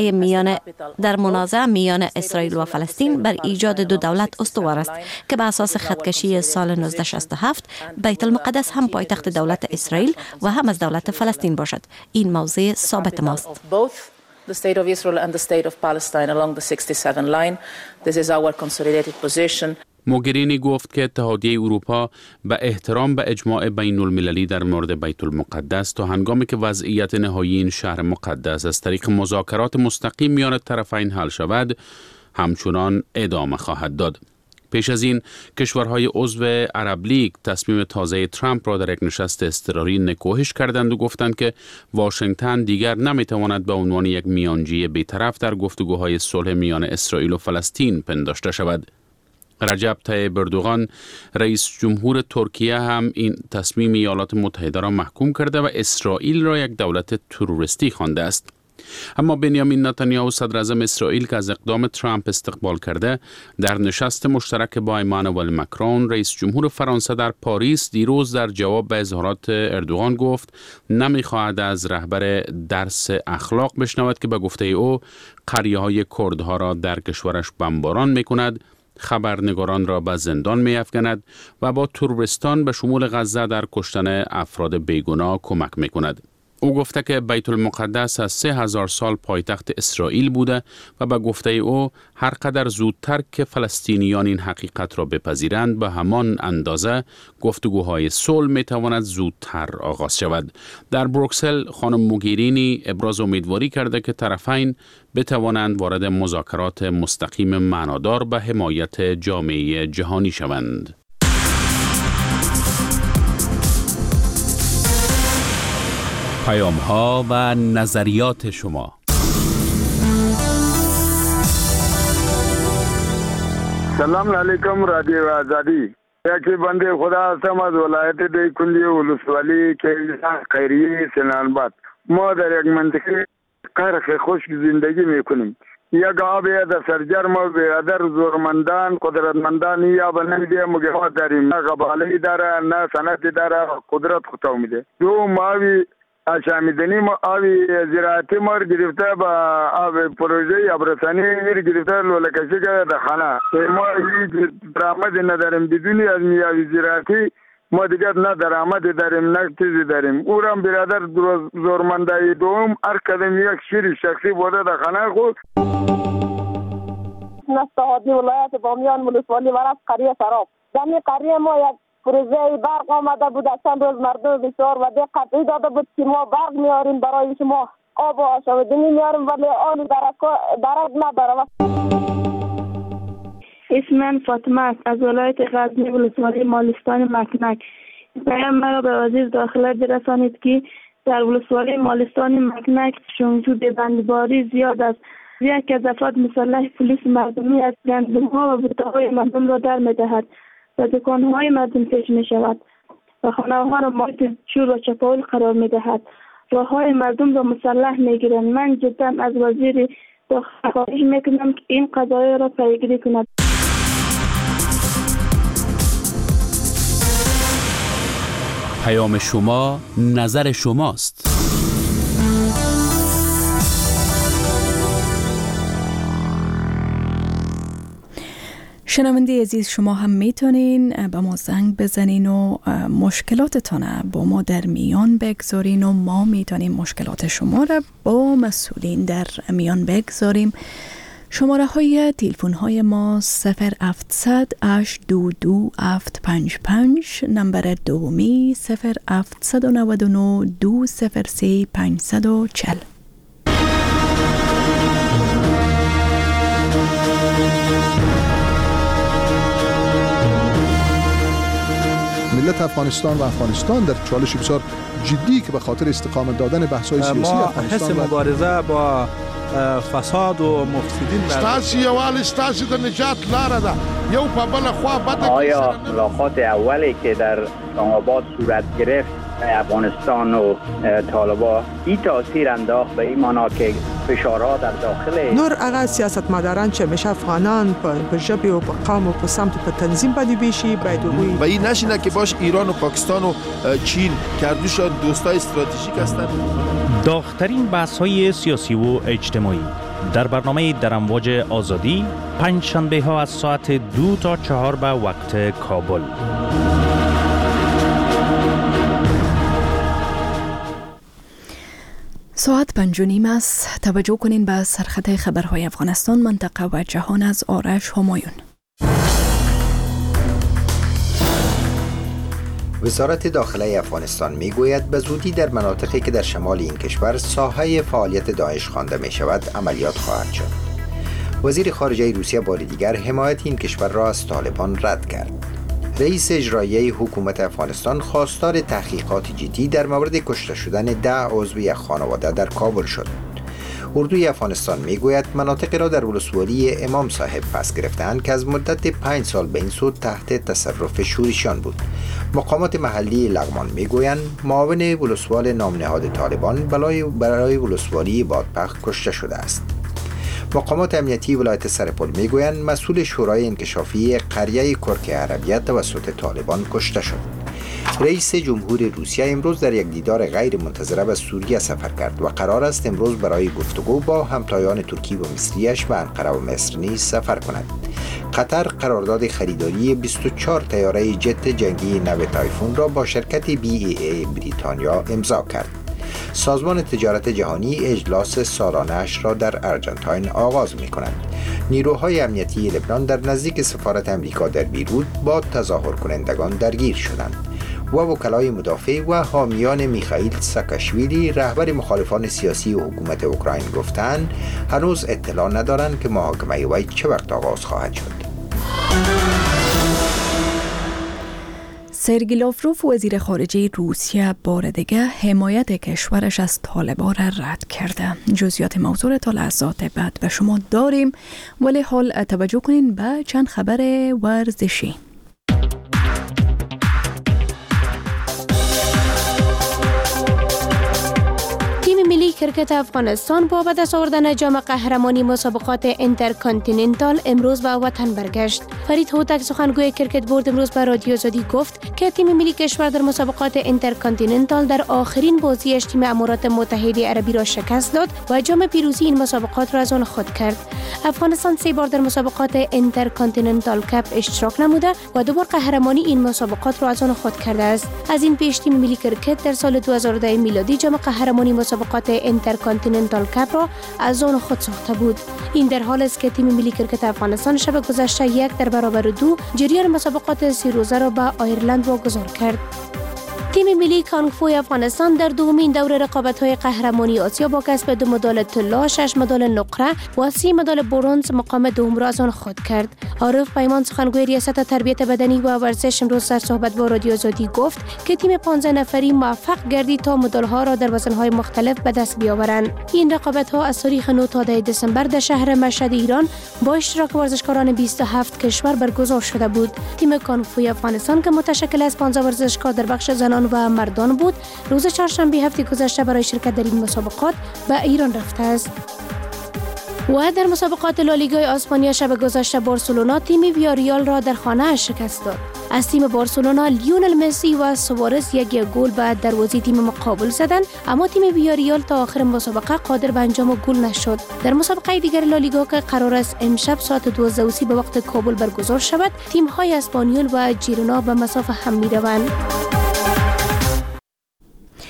منازعه میان اسرائیل و فلسطین بر ایجاد دو دولت استوار است که به اساس خطکشی سال 1967 بیت المقدس هم پایتخت دولت اسرائیل و هم از دولت فلسطین باشد. این موضع ثابت ماست. The state of Israel and the state of Palestine along the 67 line. This is our consolidated position. موگرینی گفت که اتحادیه اروپا به احترام به اجماع بین المللی در مورد بیت المقدس تا هنگامی که وضعیت نهایی این شهر مقدس از طریق مذاکرات مستقیم میان طرفین حل شود همچنان ادامه خواهد داد. پیش از این کشورهای عضو عرب لیگ تصمیم تازه ترامپ را در یک نشست اضطراری نکوهش کردند و گفتند که واشنگتن دیگر نمیتواند به عنوان یک میانجی بی‌طرف در گفتگوهای صلح میان اسرائیل و فلسطین پنداشته شود. رجب طیب اردوغان رئیس جمهور ترکیه هم این تصمیم ایالات متحده را محکوم کرده و اسرائیل را یک دولت تروریستی خوانده است. اما بنیامین نتانیاهو صدراعظم اسرائیل که از اقدام ترامپ استقبال کرده در نشست مشترک با امانوئل مکرون رئیس جمهور فرانسه در پاریس دیروز در جواب به اظهارات اردوغان گفت نمیخواهد از رهبر درس اخلاق بشنود که به گفته او قریه‌های کردها را در کشورش بمباران میکند، خبرنگاران را به زندان می‌افکند و با تروریستان به شمول غزه در کشتن افراد بیگناه کمک میکند. او گفته که بیت المقدس از 3000 سال پایتخت اسرائیل بوده و به گفته او هر قدر زودتر که فلسطینیان این حقیقت را بپذیرند به همان اندازه گفتگوهای صلح میتواند زودتر آغاز شود. در بروکسل خانم موگرینی ابراز امیدواری کرده که طرفین بتوانند وارد مذاکرات مستقیم معنادار به حمایت جامعه جهانی شوند. پیام‌ها و نظریات شما. سلام علیکم رادیو آزادی. یکی بنده خدا هستم از ولایت دیکندی ولسوالی که خیریه سنانباد. ما در یک منطقه قرخ خشک زندگی میکنیم. یک آب در سرجرم و بیادر زورمندان قدرتمندان یا بنده مگه داریم. نه قبالی داره نه سنتی داره قدرت خطا میده. دو ماوی آشامیدنی ما آبی زراعتی مار گرفته با آب پروژه آبرسانی گرفته لولکشی که در خانه ما هیچ درآمد نداریم بدونی از میاوی زراعتی ما دیگر نه درآمد داریم نه چیزی داریم. او را برادر زورمندای دوم هر کدام یک شیر شخصی بوده در خانه خود. نستهادی ولایت بامیان ولسوالی ورس قریه سراب دمی قریه ما یک پروژه برق آمده بود چند روز مردم بسیار و ده قطعی داده بود که ما برق میاریم برای شما آب و آشامیدنی میاریم ولی آن درک نداره. اسم من فاطمه است از ولایت غزنی ولسوالی مالستان مکنک. پیام مرا به وزیر داخله برسانید که در ولسوالی مالستان مکنک شنگجو بندباری زیاد است. یک از افراد مسلح پلیس مردمی از گندم‌ها و بوته‌های مردم را در می‌دهد و دکان‌های مردم پیش می‌شود و خانه‌ها را مورد چور و چپاول قرار می‌دهد. راه‌های مردم را مسلح می‌گیرند. من جدا از وزیر داخله خواهش می‌کنم که این قضایا را پیگیری کند. پیام شما نظر شماست. شنونده عزیز شما هم میتونین به ما زنگ بزنین و مشکلاتتان با ما در میان بگذارین و ما میتونیم مشکلات شما را با مسئولین در میان بگذاریم. شماره های تلفن های ما 0700 822 755 نمبر دومی 0799 203 540. ملت افغانستان و افغانستان در چالش بسیار جدی که به خاطر استقامت دادن بحث‌های سیاسی افغانستان ما حس مبارزه با فساد و مفسدین ستاسي یوال ستاسي د نجات لاره ده یو په بل خوا بده. آیا ملاقات اولی که در اسلام آباد صورت گرفت افغانستان و طالبان این تاثیر انداخت به این معنا که فشارها در داخل نور هغه سیاستمداران چې همیشه افغانان په ژبې او په قوم او په سمت په تنظیم باندې بیشي باید وګوري و این نشینه که باش ایران و پاکستان و چین کردوشان دوستای استراتژیک هستند. داغ‌ترین بحث‌های سیاسی و اجتماعی در برنامه در امواج آزادی پنج شنبه ها از ساعت 2 تا 4 به وقت کابل. ساعت 5:30 است. توجه کنین به سرخط خبرهای افغانستان، منطقه و جهان از آرش همایون. وزارت داخله افغانستان میگوید به زودی در مناطقی که در شمال این کشور ساحه فعالیت داعش خوانده می شود عملیات خواهد شد. وزیر خارجه روسیه بار دیگر حمایت این کشور را از طالبان رد کرد. رئیس اجرایی حکومت افغانستان خواستار تحقیقات جدی در مورد کشته شدن 10 عضو یک خانواده در کابل شد. اردوی افغانستان میگوید مناطقی را در ولسوالی امام صاحب پس گرفتند که از مدت 5 سال به این سو تحت تصرف شورشیان بود. مقامات محلی لغمان میگویند معاون ولسوال نامنهاد طالبان برای ولسوالی بادپخ کشته شده است. مقامات امنیتی ولایت سرپل میگویند مسئول شورای انکشافی قریه کرک عربیه توسط طالبان کشته شد. رئیس جمهور روسیه امروز در یک دیدار غیر منتظره به سوریه سفر کرد و قرار است امروز برای گفتگو با همتایان ترکی و مصریش به انقره و مصر نیز سفر کند. قطر قرارداد خریداری 24 طیاره جت جنگی نو تایفون را با شرکت BAE بریتانیا امضا کرد. سازمان تجارت جهانی اجلاس سالانه‌اش را در ارجنتاین آغاز می‌کند. نیروهای امنیتی لبنان در نزدیک سفارت امریکا در بیروت با تظاهر کنندگان درگیر شدند و وکلای مدافع و حامیان میخائیل ساکاشویلی رهبر مخالفان سیاسی و حکومت اوکراین گفتند هنوز اطلاع ندارند که محاکمه وی چه وقت آغاز خواهد شد. سرگی لاوروف وزیر خارجه روسیه بار دیگه حمایت کشورش از طالبان را رد کرده. جزئیات موضوع تا لحظات بعد به شما داریم، ولی حال توجه کنین به چند خبر ورزشی. ملی کرکت افغانستان با به دست آوردن جام قهرمانی مسابقات اینترکانتیننتال امروز به وطن برگشت. فرید هوتک سخنگوی کرکت بورد امروز به رادیو آزادی گفت که تیم ملی کشور در مسابقات اینترکانتیننتال در آخرین بازیش تیم امارات متحده عربی را شکست داد و جام پیروزی این مسابقات را از آن خود کرد. افغانستان 3 بار در مسابقات اینترکانتیننتال کپ اشتراک نموده و 2 بار قهرمانی این مسابقات را از آن خود کرده است. از این پیش تیم ملی کرکت در سال 2010 میلادی جام قهرمانی مسابقات اینترکانتیننتال کپ را از آن خود ساخته بود. این در حال است که تیم ملی کرکت افغانستان شب گذشته 1 در برابر 2 جریان مسابقات 3 روزه را به آیرلند واگذار کرد. تیم ملی کانگ فوی افغانستان در دومین دور رقابت‌های قهرمانی آسیا با کسب 2 مدال طلا، 6 مدال نقره و 30 مدال برنز مقام دوم را از آن خود کرد. عارف پیمان سخنگوی ریاست تربیت بدنی و ورزش امروز در صحبت با رادیو آزادی گفت که تیم 15 نفری موفق گردید تا مدال‌ها را در وزن‌های مختلف به دست بیاورند. این رقابت‌ها از تاریخ 9 تا 10 دسامبر در شهر مشهد ایران با اشتراک ورزشکاران 27 کشور برگزار شده بود. تیم کانگ فوی افغانستان که متشکل از 15 ورزشکار در بخش زنان و مردان بود، روز چهارشنبه هفته گذشته برای شرکت در این مسابقات به ایران رفته است. و در مسابقات لالیگای اسپانیا شب گذشته بارسلونا تیم ویاریال را در خانه شکست داد. از تیم بارسلونا لیونل مسی و سوارز یک گل به دروازه تیم مقابل زدند، اما تیم ویاریال تا آخر مسابقه قادر به انجام گل نشد. در مسابقه دیگر لالیگا که قرار است امشب ساعت 12:30 به وقت کابل برگزار شود، تیم‌های اسپانیول و جیرونا به مسافه هم می‌روند.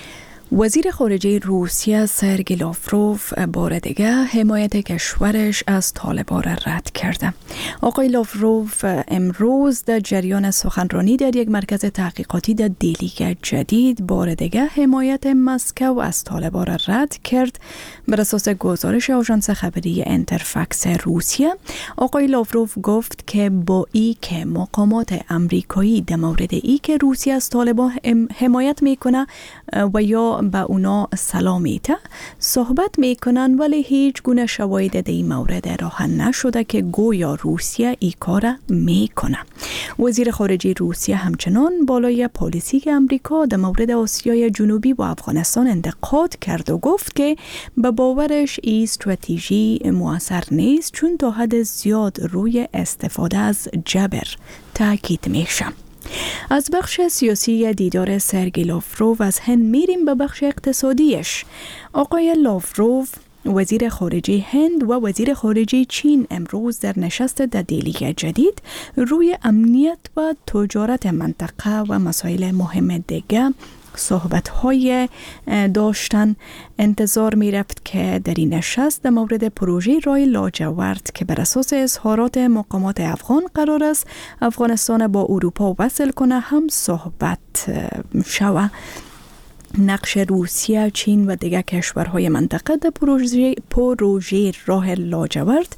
وزیر خارجه روسیه سرگئی لاوروف بار دیگه حمایت کشورش از طالبان را رد کرده. آقای لاوروف امروز در جریان سخنرانی در یک مرکز تحقیقاتی در دهلی جدید بار دیگه حمایت مسکو از طالبان را رد کرد. بر اساس گزارش آژانس خبری انترفکس روسیه، آقای لاوروف گفت که با ای که مقامات امریکایی در مورد ای که روسیه از طالبان حمایت میکنه و یا به اونا سلام میته صحبت میکنن، ولی هیچ گونه شواهد در این مورد راه نشده که گویا روسیه ای کار میکنه. وزیر خارجه روسیه همچنان بالای پالیسی امریکا در مورد آسیای جنوبی و افغانستان انتقاد کرد و گفت که به باورش این استراتژی مؤثر نیست، چون تا حد زیاد روی استفاده از جبر تاکید میشه. از بخش سیاسی دیدار سرگئی لاوروف از هند میریم به بخش اقتصادیش. آقای لاوروف، وزیر خارجه هند و وزیر خارجه چین امروز در نشست در دهلی جدید روی امنیت و تجارت منطقه و مسائل مهم دیگه صحبت‌های داشتن. انتظار می رفت که در این نشست در مورد پروژه راه لاجورد که بر اساس اظهارات مقامات افغان قرار است افغانستان با اروپا وصل کنه هم صحبت شود. نقش روسیه، چین و دیگر کشورهای منطقه در پروژه راه لاجورد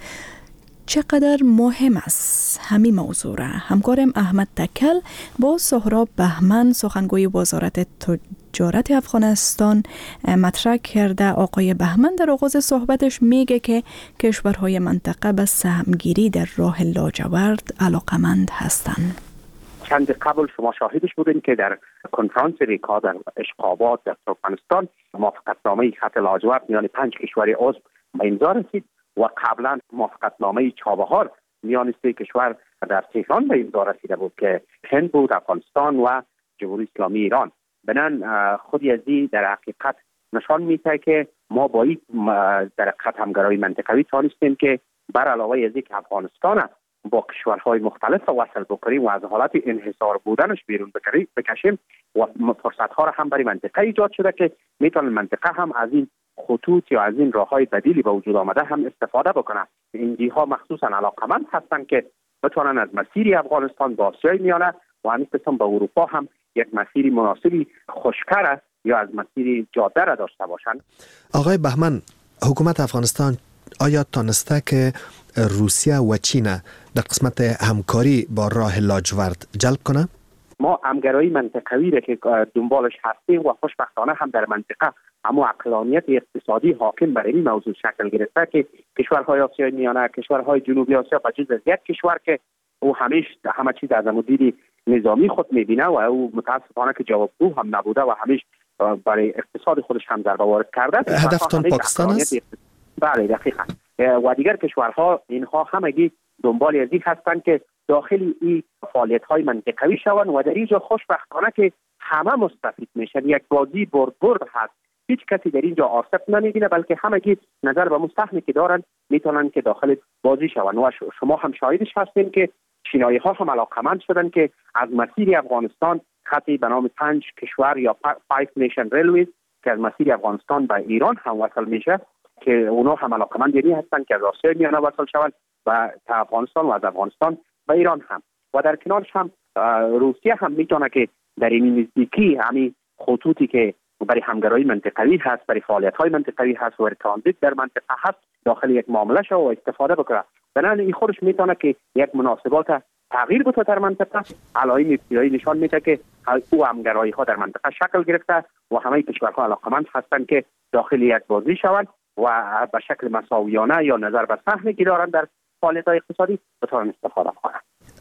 چقدر مهم است. همین موضوع را همکارم احمد تکل با سهراب بهمن سخنگوی وزارت تجارت افغانستان مطرح کرده. آقای بهمن در آغاز صحبتش میگه که کشورهای منطقه به سهمگیری در راه لاجورد علاقمند هستند. چند قبل شما شاهدش بودین که در کنفرانس ریکا در اشقابات در ترکمنستان موافقتنامه خط لاجورد میان 5 کشور عضو به امضا رسید و قبلا موافقتنامه چابهار میان 3 کشور در تهران به امضا رسیده بود که هند بود، افغانستان و جمهوری اسلامی ایران. بنان خود یزدی در حقیقت نشان میده که ما با این در حقیقت همگرایی منطقوی توانستیم که بر علاوه از اینکه افغانستان با کشورهای مختلف وصل بکنیم و از حالت انحصار بودنش بیرون بکشیم و فرصت‌ها را هم برای منطقه ایجاد شده که میتونه منطقه هم از این خطوط یا از این راه‌های بدیلی به وجود آمده هم استفاده بکنه. این جیها مخصوصا علاقمند هستند که بتونن از مسیر افغانستان با آسیای میانه و همین قسم به اروپا هم یک مسیری مناسبی خوشکر یا از مسیری جاده را داشته باشند. آقای بهمن، حکومت افغانستان آیا تانسته که روسیه و چین در قسمت همکاری با راه لاجورد جلب کنه؟ ما همگرایی منطقوی را که دنبالش هستیم و خوشبختانه هم در منطقه اما عقلانیت اقتصادی حاکم بر این موضوع شکل گرفته که کشورهای آسیای میانه، کشورهای جنوبی آسیا و جز یک کشور که او همه چیز از دید نظامی خود میبینه و او متاسفانه که جوابگو هم نبوده و همیشه برای اقتصاد خودش هم ضربه وارد کرده. هدفتان پاکستان است؟ بله دقیقاً. و دیگر کشورها اینها همگی دنبال از این هستند که داخل این فعالیت‌های منطقوی شوند و در اینجا خوشبختانه که همه مستفید میشن. یک بازی برد هست. هیچ کسی در اینجا آسیب نمیبینه بلکه همگی نظر به مستحکمی که دارن میتونن که داخل بازی شوند و شما هم شاهدش هستین که چینایی ها هم علاقمند شدن که از مسیر افغانستان خطی به نام 5 کشور یا 5 نیشن ریلویز که از مسیر افغانستان به ایران هم وصل میشه که اونا هم علاقمند یعنی هستن که از آسیای میانه وصل شوند و تا افغانستان و از افغانستان به ایران هم و در کنارش هم روسیه هم میتونه که در این نزدیکی همین خطوطی که برای همگرایی منطقوی هست، برای فعالیت‌های منطقوی هست و ترانزیت در منطقه هست داخل یک معامله شو و استفاده بکنه. بنابراین این خودش میتونه که یک مناسبات تغییر بده در منطقه. علائم ابتدایی نشان میده که او همگرایی ها در منطقه شکل گرفته و همه کشورها علاقمند هستند که داخل یک بازی شوند و به شکل مساویانه یا نظر به سهمی که دارند در فعالیت‌های اقتصادی بتوانند استفاده کنند.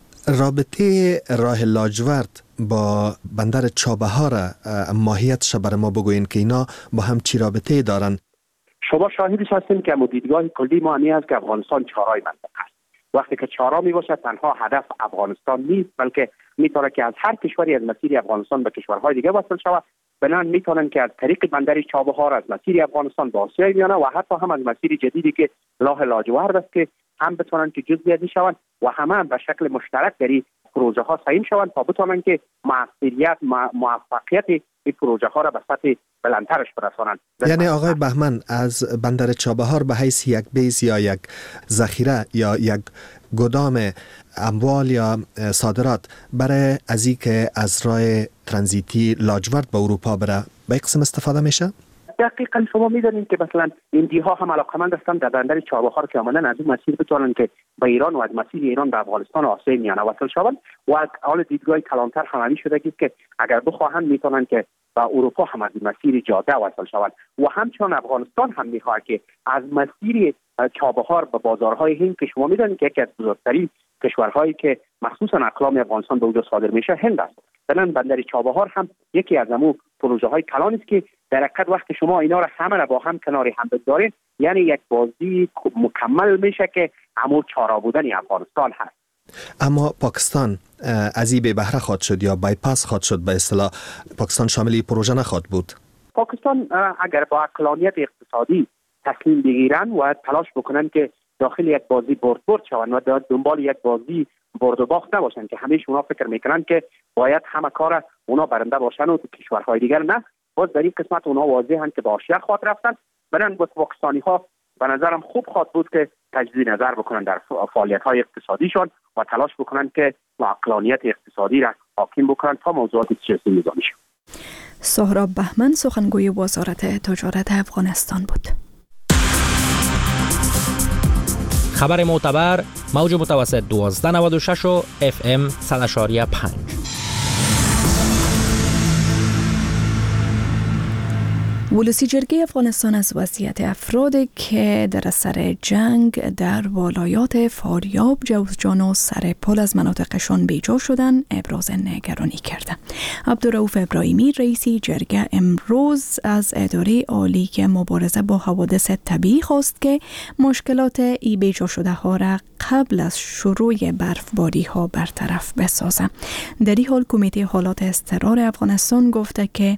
رابطه راه لاجورد با بندر چابهار ماهیتش برای ما بگوین که اینا با هم چی رابطه دارن؟ شما شاهدش هستین که دیدگاه کلی ما همی است که افغانستان چهارای منطقه است. وقتی که چهارا می باشد تنها هدف افغانستان نیست بلکه میتونه که از هر کشوری از مسیر افغانستان به کشورهای دیگه وصل شود. بنابراین میتونن که از طریق بندر چابهار از مسیر افغانستان به آسیای میانه و حتی هم از مسیر جدیدی که راه لاجورد است که هم بتونن که جزئی از شوند و همه به شکل مشترک در پروژه ها سعیم شوند تا بتوانند که موفقیت این پروژه ها را به سطح بلندترش برسانند. یعنی آقای بهمن، از بندر چابهار به حیث یک بیس یا یک ذخیره یا یک گدام اموال یا صادرات برای از اینکه از راه ترانزیتی لاجورد به اروپا بره به قسم استفاده میشه؟ دقیقاً شما میدونید که مثلا ایندی‌ها هم علاقمند هستند در بندر چابهار که آمدن از اون مسیر بتوانند که به ایران و از مسیر ایران به افغانستان و آسیای میانه وصل شوند و از حال دیدگاه کلانتر همانی شده که اگر بخواهند میتونند که به اروپا هم از مسیر جاده وصل شوند و همچنان افغانستان هم میخواهد که از مسیر چابهار به بازارهای هند که شما میدونید که یکی از بزرگترین کشورهایی که مخصوصا اقلام افغانستان به اونجا صادر میشه هند است. مثلا بندر چابهار هم یکی از همون پروژه های کلان است که در حقیقت وقتی شما اینا را همه را با هم کنار هم بگذارید یعنی یک بازی مکمل میشه که همون چارا بودن افغانستان هست. اما پاکستان از این به بهره خواهد شد یا بایپاس خواهد شد؟ به اصطلاح پاکستان شامل این پروژه نخواهد بود؟ پاکستان اگر با عقلانیت اقتصادی تصمیم بگیرن و تلاش بکنن که داخل یک بازی برد شوند و دنبال یک بازی برد و باخت نباشن که همیشه اونا فکر میکنن که باید همه کار اونا برنده باشن و کشورهای دیگر نه، باز در این قسمت اونا واضحن که با آشیاء خواهد رفتن. برن با پاکستانی ها به نظرم خوب خواهد بود که تجدید نظر بکنن در فعالیت های اقتصادیشان و تلاش بکنن که عقلانیت اقتصادی را حاکم بکنن تا موضوعات سیاسی نظامی شد. سهراب بهمن سخنگوی وزارت تجارت افغانستان بود. خبر معتبر موج متوسط 1296 و FM 100.5. ولسی جرگه افغانستان از وضعیت افرادی که در اثر جنگ در ولایات فاریاب، جوزجان و سرپل از مناطقشان بیجا شدن ابراز نگرانی کرده. عبدالرؤوف ابراهیمی رئیس جرگه امروز از اداره عالی مبارزه با حوادث طبیعی خواست که مشکلات ای بیجا شده ها را قبل از شروع برفباری ها برطرف بسازه. در این حال کمیته حالات اضطرار افغانستان گفته که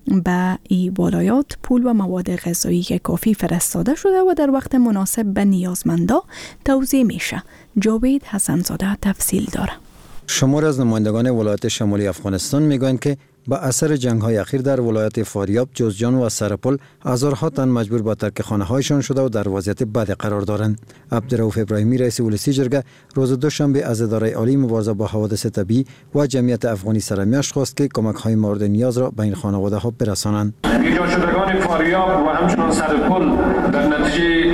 به این ولایات پول و مواد غذایی کافی فرستاده شده و در وقت مناسب به نیازمندا توزیع میشه. جاوید حسنزاده تفصیل داره. شمار از نمایندگان ولایت شمالی افغانستان میگویند که با اثر جنگ‌های اخیر در ولایت فاریاب، جوزجان و سرپل هزارها تن مجبور به ترک خانه‌هایشان شده و در وضعیت بدی قرار دارند. عبدالرؤوف ابراهیمی رئیس ولسی جرگه روز دوشنبه از اداره عالی مبارزه با حوادث طبیعی و جمعیت افغانی سرمیاشت خواست که کمک‌های مورد نیاز را به این خانواده‌ها برسانند. بیجا شدگان فاریاب و همچنان سرپل در نتیجه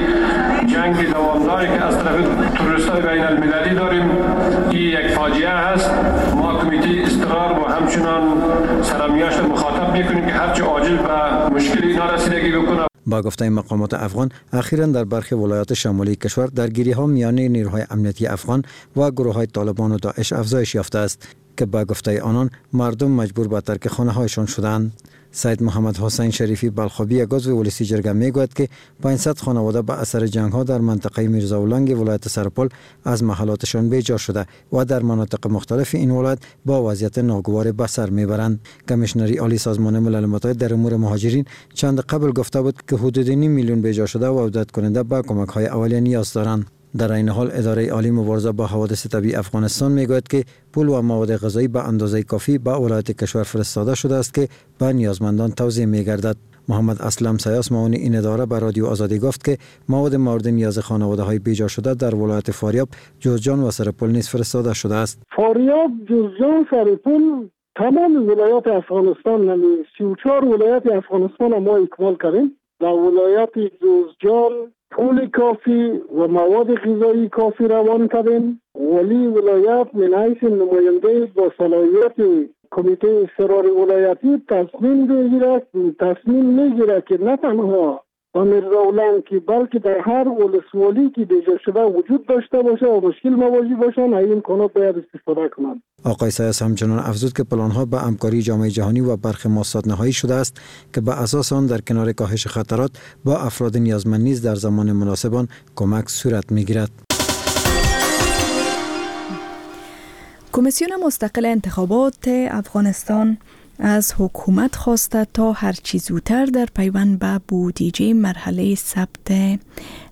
جنگ دوامداری که از طرف تروریست‌های بین المللی داریم این یک فاجعه است. ما کمیته اضطرار و همچنان سرمیاشت مخاطب میکنیم که هرچه عاجل به مشکل اینا رسیدگی بکنه. با گفته مقامات افغان، اخیراً در برخی ولایات شمالی کشور درگیری‌ها میان نیروهای امنیتی افغان و گروه‌های طالبان و داعش افزایش یافته است که با گفته آنان مردم مجبور به ترک خانه‌هایشان شدند. سید محمد حسین شریفی بلخابی عضو ولسی جرگه میگوید که 500 خانواده به اثر جنگ‌ها در منطقه میرزاولنگ ولایت سرپل از محلاتشان بیجا شده و در مناطق مختلف این ولایت با وضعیت ناگوار به سر میبرند. کمیشنری عالی سازمان ملل متحد در امور مهاجرین چند قبل گفته بود که حدود 9 میلیون بیجا شده و عودت کننده به کمک‌های اولیه نیاز دارند. در این حال اداره عالی مبارزه با حوادث طبیعی افغانستان میگوید که پول و مواد غذایی به اندازه کافی به ولایت کشور فرستاده شده است که به نیازمندان توزیع میگردد. محمد اسلم سیاس معاون این اداره به رادیو آزادی گفت که مواد مورد نیاز خانواده‌های بیجا شده در ولایت فاریاب، جوزجان و سرپل نیز فرستاده شده است. فاریاب، جوزجان، سرپل تمام ولایات افغانستان، یعنی 34 ولایت افغانستان ما اکمال کردیم. در ولایت جوزجان پول کافی و مواد غذایی کافی روان کردیم. ولی ولایت من حیث نماینده با صلاحیت کمیته اضطرار ولایتی تصمیم میگیره که نه تنها با میرزاولنگ که بلکه در هر ولسوالی که بیجا شده وجود داشته باشه و مشکل مواجه باشن این امکانات باید استفاده کنند. آقای سیاس همچنان افزود که پلان‌ها به همکاری جامعه جهانی و برخی مؤسسات نهایی شده است که به اساس آن در کنار کاهش خطرات با افراد نیازمند نیز در زمان مناسب آن کمک صورت میگیرد. کمیسیون مستقل انتخابات افغانستان از حکومت خواسته تا هرچی زودتر در پیوند به بودجه مرحله ثبت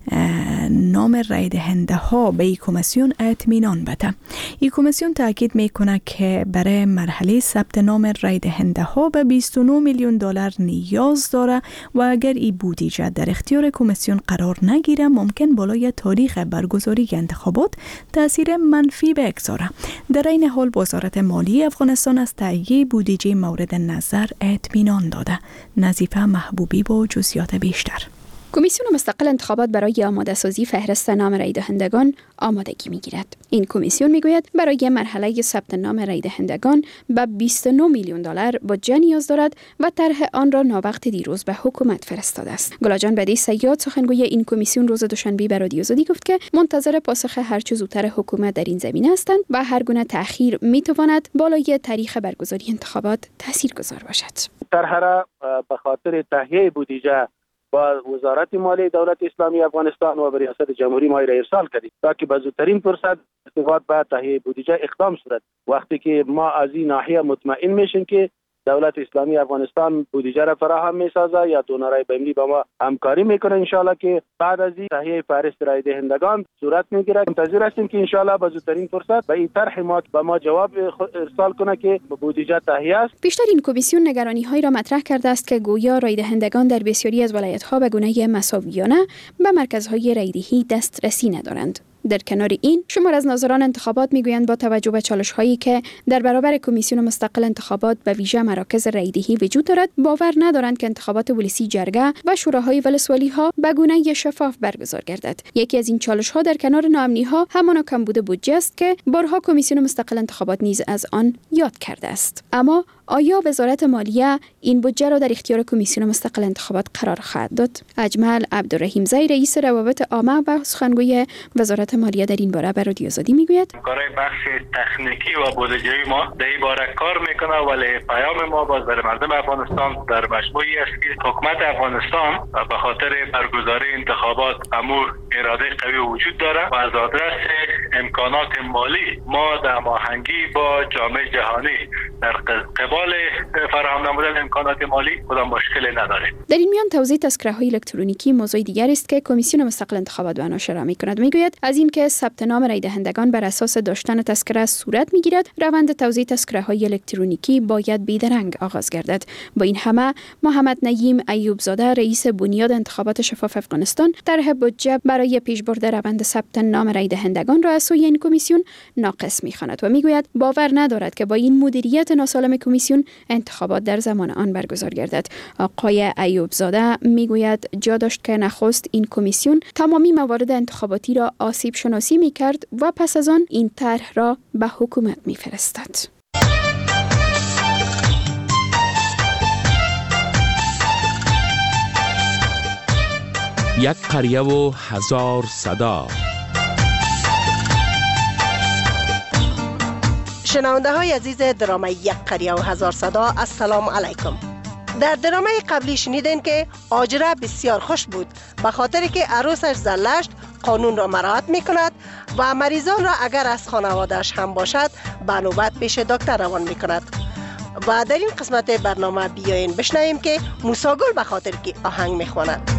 نام رای دهنده ها به این کمیسیون اطمینان بده. این کمیسیون تاکید میکنه که برای مرحله ثبت نام رای دهنده ها به 29 میلیون دلار نیاز داره و اگر این بودجه در اختیار کمیسیون قرار نگیره ممکن بالای تاریخ برگزاری انتخابات تاثیر منفی بگذاره. در این حال وزارت مالی افغانستان از تهیه بودجه مورد نظر اطمینان داده. نظیفه محبوبی با جزئیات بیشتر. کمیسیون مستقل انتخابات برای آماده سازی فهرست نام رای دهندگان آمادگی میگیرد. این کمیسیون میگوید برای مرحله ثبت نام رای دهندگان به 29 میلیون دلار بودجه نیاز دارد و طرح آن را ناوقت دیروز به حکومت فرستاده است. گلاجان بدی سیاد سخنگوی این کمیسیون روز دوشنبه به رادیو آزادی گفت که منتظر پاسخ هرچه زودتر حکومت در این زمینه هستند و هر گونه تأخیر میتواند بالای تاریخ برگزاری انتخابات تاثیرگذار باشد. طرح را به خاطر تهیه بودجه با وزارت مالی دولت اسلامی افغانستان و ریاست جمهوری ما را ارسال کردیم تا که به زودترین فرصت استفاده به تهیه بودجه اقدام صورت. وقتی که ما از این ناحیه مطمئن میشیم که دولت اسلامی افغانستان بودجه را فراهم میسازه یا دونرای بینی با ما همکاری میکنه، انشالله که بعد از این تهیه فهرست رای دهندگان صورت میگیره. منتظر هستیم که انشالله به زودترین فرصت به این طرح ما به ما جواب ارسال کنه که بودجه تهیه است. بیشتر این کمیسیون نگرانی هایی را مطرح کرده است که گویا رای دهندگان در بسیاری از ولایت ها به گونه مساویانه به مرکزهای رای دهی دسترسی ندارند. در کنار این شمار از ناظران انتخابات میگویند با توجه به چالش هایی که در برابر کمیسیون مستقل انتخابات به ویژه مراکز رای دهی وجود دارد، باور ندارند که انتخابات ولسی جرگه و شوراهای ولسوالی ها به گونه شفاف برگزار گردد. یکی از این چالش ها در کنار ناامنی ها همان کمبود بودجه است که بارها کمیسیون مستقل انتخابات نیز از آن یاد کرده است. اما آیا وزارت مالیه این بودجه را در اختیار کمیسیون مستقل انتخابات قرار خواهد داد؟ اجمل عبدالرحیم زی رئیس روابط عامه و سخنگوی وزارت مالیه در این باره به رادیو آزادی میگوید کارهای بخش تکنیکی و بودجه‌ای ما در این باره کار میکنه، ولی پیام ما باز در مردم افغانستان در مجموعی است که حکومت افغانستان به خاطر برگزاری انتخابات امور اراده قوی وجود داره و از آدرس امکانات مالی ما در هماهنگی با جامعه جهانی در قبال فراهم نمودن امکانات مالی کدام مشکلی نداره. در این میان توزیع تذکره‌های الکترونیکی موضوع دیگر است که کمیسیون مستقل انتخابات به آن اشاره می‌کند. میگوید از اینکه ثبت نام رای دهندگان بر اساس داشتن تذکره صورت می‌گیرد، روند توزیع تذکره‌های الکترونیکی باید بیدرنگ آغاز گردد. با این همه محمد نعیم ایوبزاده رئیس بنیاد انتخابات شفاف افغانستان طرح بودجه برای پیشبرد روند ثبت نام رای دهندگان را از سوی این کمیسیون ناقص می‌خواند و میگوید باور ندارد که با این مدیریت ناسالم کمیسیون انتخابات در زمان آن برگزار گردد. آقای ایوبزاده میگوید جا داشت که نخست این کمیسیون تمامی موارد انتخاباتی را آسیب شناسی میکرد و پس از آن این طرح را به حکومت میفرستد. یک قریه و هزار صدا. شنونده های عزیز درامه یک قریه و هزار صدا، السلام علیکم. در درامه قبلی شنیدین که آجره بسیار خوش بود به خاطر که عروسش زلشت قانون را مراعات می کند و مریضان را اگر از خانوادهش هم باشد به نوبت پیش دکتر روان می کند. و در این قسمت برنامه بیاین بشنویم که موسی گل به خاطر که آهنگ می خواند.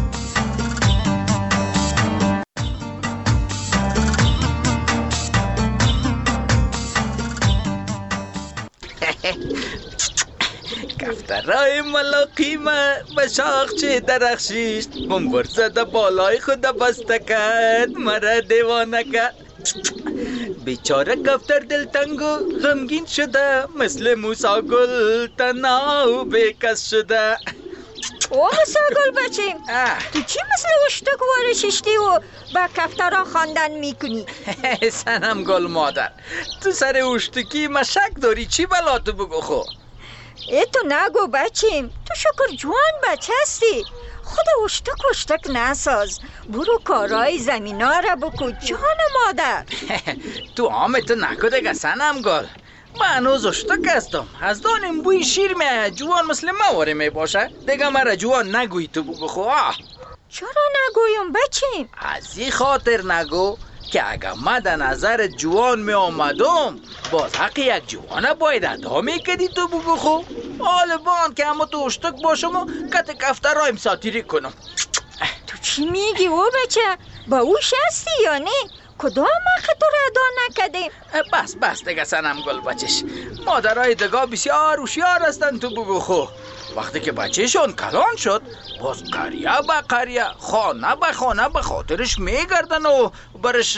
کفترهای ملاقیمه به شاخچه درخشیست، منبر زده بالای خود بسته کرد، مرا دیوانه کرد. بیچاره کفتر دلتنگ و غمگین شده، مثل موسی گل تنها و بیکس شده. او موسی گل بچیم، تو چی مثل اشتک وارششتی و با کفترها خواندن میکنی؟ سنم گل مادر، تو سر اشتکی مشک داری، چی بلا تو بگو خو؟ ای تو نگو بچیم، تو شکر جوان بچه هستی، خود اشتک نساز، برو کارهای زمینا را بکو جان مادر. تو آمتو نکو دگه سنم گل، من هنوز اشتک هستم، از دانم بوی شیر میه، جوان مثل مواره می باشه، دیگه مرا جوان نگوی تو بگو خو. چرا نگویم بچیم؟ از این خاطر نگو که اگر من در نظر جوان می آمدم باز حق یک جوانه باید ادا می کردی تو بگو خو. حال بان که همه تو اشتک باشم و کت کفتر را امساتیری کنم. تو چی میگی او بچه؟ با اوش هستی یا نه؟ کدام حق تو را ادا نکدیم؟ بس دیگه سنم گل بچش. مادرای دگاه بسیار هوشیار هستن تو بگو خو. وقتی که بچهشون کلان شد باز قریه به قریه خانه به خانه به خاطرش میگردن و برش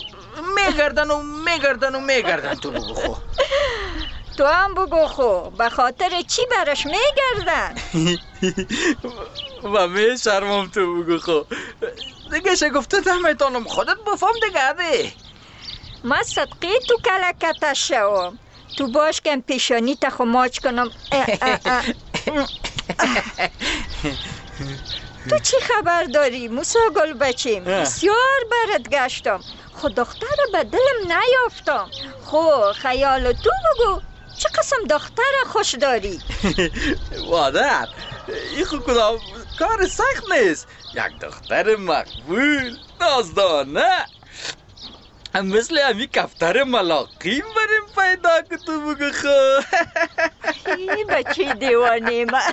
میگردن تو بگو خو. تو هم بگو خو به خاطر چی برش میگردن؟ و می شرمم تو بگو خو. دیگه شگفته نمیتونم خودت بفهم دیگه ده. ما صدقی تو کلکتش شوم. تو باش که پیشانی تا خماج کنم. تو چی خبر داری موسی گل بچیم؟ بسیار برات گشتم خود دختر به دلم نیافتم. خو خیال تو بگو چه قسم دختر خوش داری؟ مادر این خود کدام کار سخت نیست. یک دختر مقبول نازدانه مثل همی کفتر ملاقیم بریم پیدا که تو بگو خو. بچه دیوانه من.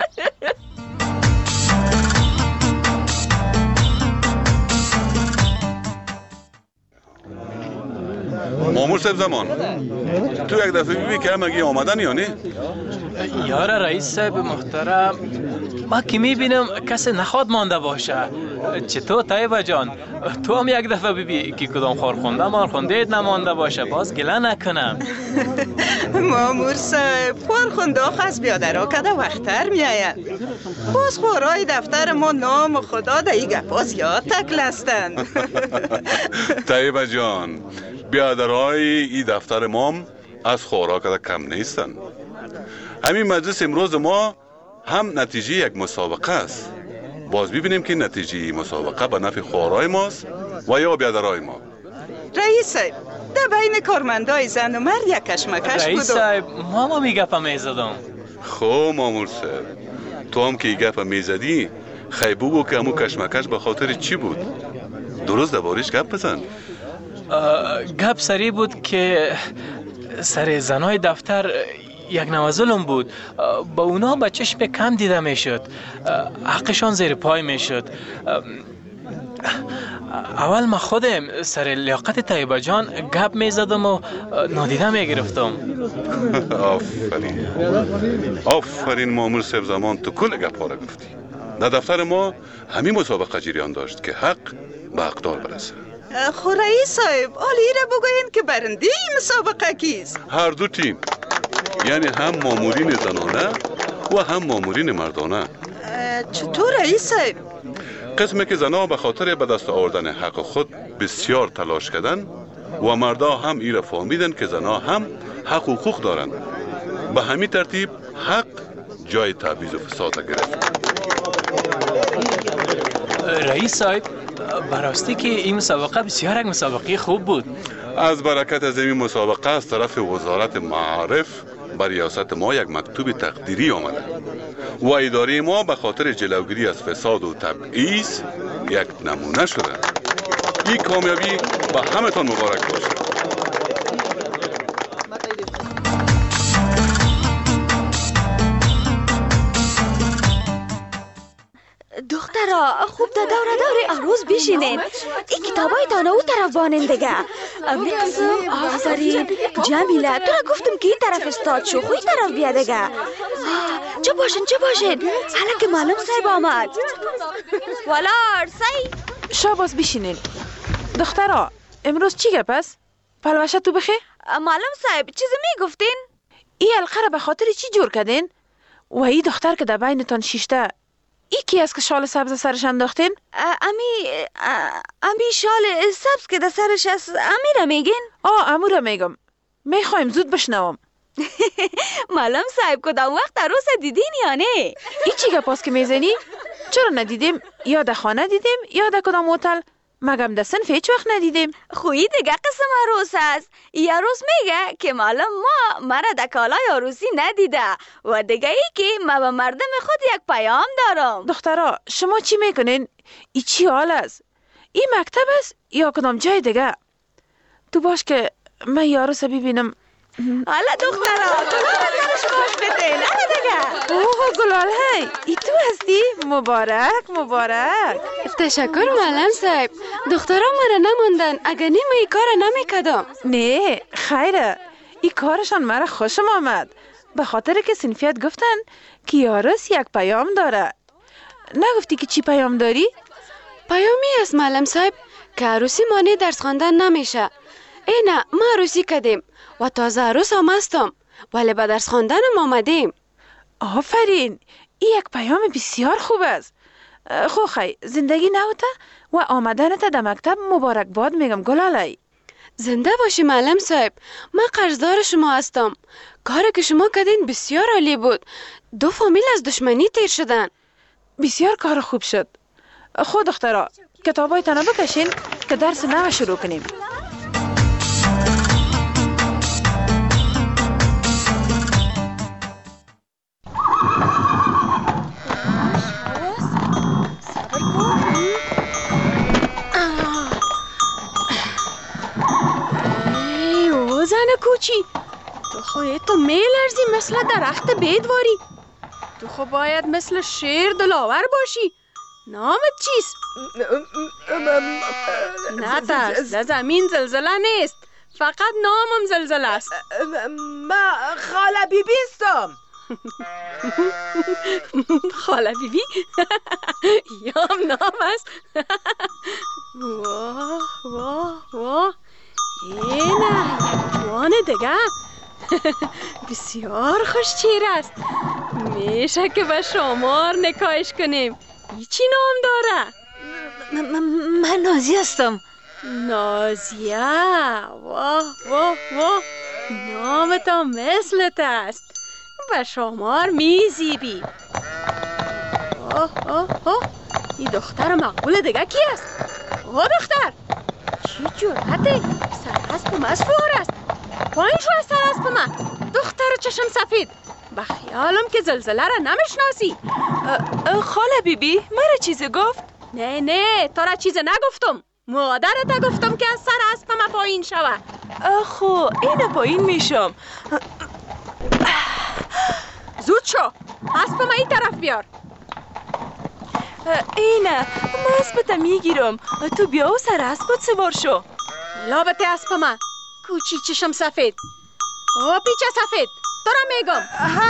مامور صاحب زمان تو یک دفعه بیبی که همگی آمدن یا نه؟ یار رئیس صاحب محترم ما که میبینم کسی نخواد مانده باشه. چطور طیبه جان تو هم یک دفعه بیبی که کدام خورخونده نمانده باشه باز گله نکنم. مامور صاحب خورخونده از بیادرها کده وقتر میاید. باز خورای دفتر ما نام خدا ده ای گپاز یاد تکلستند. طیبه جان بیادرهای ای دفتر مام از خوراک کم نیستن. همین مجلس امروز ما هم نتیجه یک مسابقه است. باز ببینیم که نتیجه مسابقه به نفع خوارای ماست و یا بیادرهای ما. رئیس صاحب در بین کارمندای زن و مرد یک کشمکش بود. رئیس صاحب ما میگفت میزدم. خب مامور صاحب تو هم که ای گپ میزدی خیلی بگو که همون کشمکش به خاطر چی بود؟ درست دربارش گپ بزن. گپ سری بود که سر زنای دفتر یک نوع ظلم بود. با اونا به چشم کم دیده میشد. حقشان زیر پای میشد. اول ما خودم سر لیاقت طیبه جان گپ میزدم و نادیده میگرفتم. آفرین مامور صاحب زمان تو کل گپ ها را گفتی. در دفتر ما همین مسابقه جریان داشت که حق به حقدار برسه. خو رئیس صاحب آلی را بگوین که برنده این مسابقه کیست؟ هر دو تیم، یعنی هم مامورین زنانه و هم مامورین مردانه. چطور رئیس صاحب؟ قسمی که زنها به خاطر به دست آوردن حق خود بسیار تلاش کردن و مردا هم ایره فهمیدن که زنها هم حق و حقوق دارند. به همین ترتیب حق جای تبعیض و فساد گرفت. رئیس صاحب براستی که این مسابقه بسیار یک مسابقه خوب بود. از برکت از این مسابقه از طرف وزارت معارف بر ریاست ما یک مکتوب تقدیری آمده و اداره ما به خاطر جلوگیری از فساد و تبعیض یک نمونه شده. این کامیابی به همتان مبارک باشه. دخترا خوب تا دور عروس بشینین. این کتابای تانه او طرف بانین دیگه. امی قسم آفرین جمیله تو را گفتم که این طرف استاد شو خوی طرف بیا دیگه. چه باشین حالا که معلم صاحب آمد. والار سی شاباز بشینین. دخترا امروز چی گپ است؟ پلوشه تو بخی؟ معلم صاحب چیزی میگفتین؟ این حلقه را به خاطر چی جور کردین؟ و این دختر که در بینتان شیشته ای کی است که شال سبز سرش انداختین؟ امی شال سبز که در سرش است. امی را میگین؟ امو را میگم. میخوایم زود بشنوم. معلم صاحب کدام وقت عروس دیدین یا نه؟ این چی گپ است که میزنی؟ چرا ندیدیم؟ یا در خانه دیدیم یا در کدام هتل؟ مگم در صنف هیچ وقت ندیدیم. خویی دیگه قسم عروس است. ای عروس میگه که معلم ما مرا در کالای عروسی ندیده و دیگه ای که ما به مردم خود یک پیام دارم. دخترا شما چی میکنین؟ ای چی حال است؟ این مکتب است یا کدام جای دیگه؟ تو باش که من ای عروس ببینم حالا دخترا گلال سرش باش بدین. حالا دیگه. اوه گلال هی ای تو هستی؟ مبارک. تشکر معلم صاحب. دخترا مرا نموندن، اگر نیم ای کار نمیکدم. نه خیره، ای کارشان مرا خوشم آمد، به خاطر که صنفیت گفتن که یارس یک پیام داره. نگفتی که چی پیام داری؟ پیامی است معلم صاحب که عروسی مانع درس خواندن نمیشه. نه ما عروسی کردیم و تازه عروس هم هستم، ولی به درس خواندنم آمدیم. آفرین، این یک پیام بسیار خوب است. خو خی زندگی نوته و آمدنت در مکتب مبارکباد میگم گلالی. زنده باشی معلم صاحب، من قرضدار شما هستم. کاری که شما کردین بسیار عالی بود. 2 فامیل از دشمنی تیر شدن. بسیار کار خوب شد. خود دخترا کتابای تنها بکشین که درس نو شروع کنیم. زن کوچی، تو خودتو میلرزی مثل درخت بیدواری. تو خو باید مثل شیر دلاور باشی. نامت چیست؟ نه ترس، در زمین زلزله نیست، فقط نامم زلزله است. ما خاله بیبی استم. خاله بیبی؟ یام نام است. واه اینه یک جوان دیگه. بسیار خوش چیر است. میشه که به شمار نکایش کنیم. ای چی نام داره؟ من نازی هستم. نازیه؟ واه نامت هم مثلت است. به شمار میزیبی. این دختر مقبول دیگه کی است؟ دختر چی جرأته؟ سراسپم از فور است. پایین شو از سراسپم. دختر چشم سفید، به خیالم که زلزله را نمیشناسی. خاله بیبی مرا چیزی گفت؟ نه تو را چیزی نگفتم. مادرت گفتم که از سراسپم پایین شوه. خو این پایین میشم. زود شو، اسپم این طرف بیار. اینه من اسبتا میگیرم، تو بیا و سر اسبت سوار شو. لابت اسپم کوچی چشم سفید. پیچه سفید تو را میگم.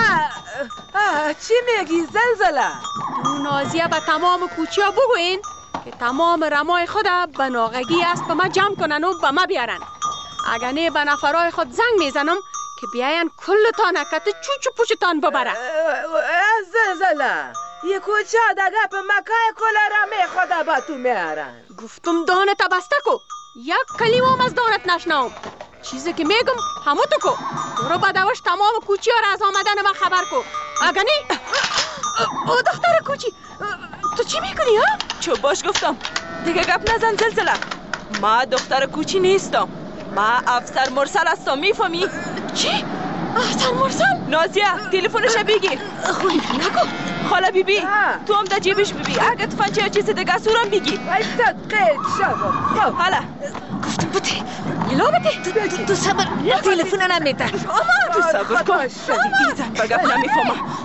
چی میگی زلزله؟ دو نازیه به تمام کوچی ها بگوین که تمام رمای خود به ناغگی اسپم جمع کنن و به ما بیارن. اگر نه به نفرای خود زنگ میزنم که بیاین کلتان اکت چوچو پوچتان ببره. زلزله یه کوچه دگه په مکای کلا را می خدا با تو میارن. گفتم دانت بسته کو، یک کلمه از دانت نشنوم. چیزی که میگم همو تو کو. برو بدوش تمام کوچی ها را از آمدن من خبر کو. اگه نی دختر کوچی تو چی میکنی ها؟ چو باش گفتم دیگه گپ نزن زلزله. ما دختر کوچی نیستم، ما افسر مرسل هستم. میفهمی؟ چی؟ افسر مرسل؟ نازیه تلفنش بگیر. نکن خاله بیبی تو هم در جیبش ببی، اگه تفنچه یا چیز دیگه سورم بگی. ایستاد قید شبم. حالا گفتم بوده لابده تو صبر تلفن نمیده. تو صبر کن این زن بگم نمیفهمم.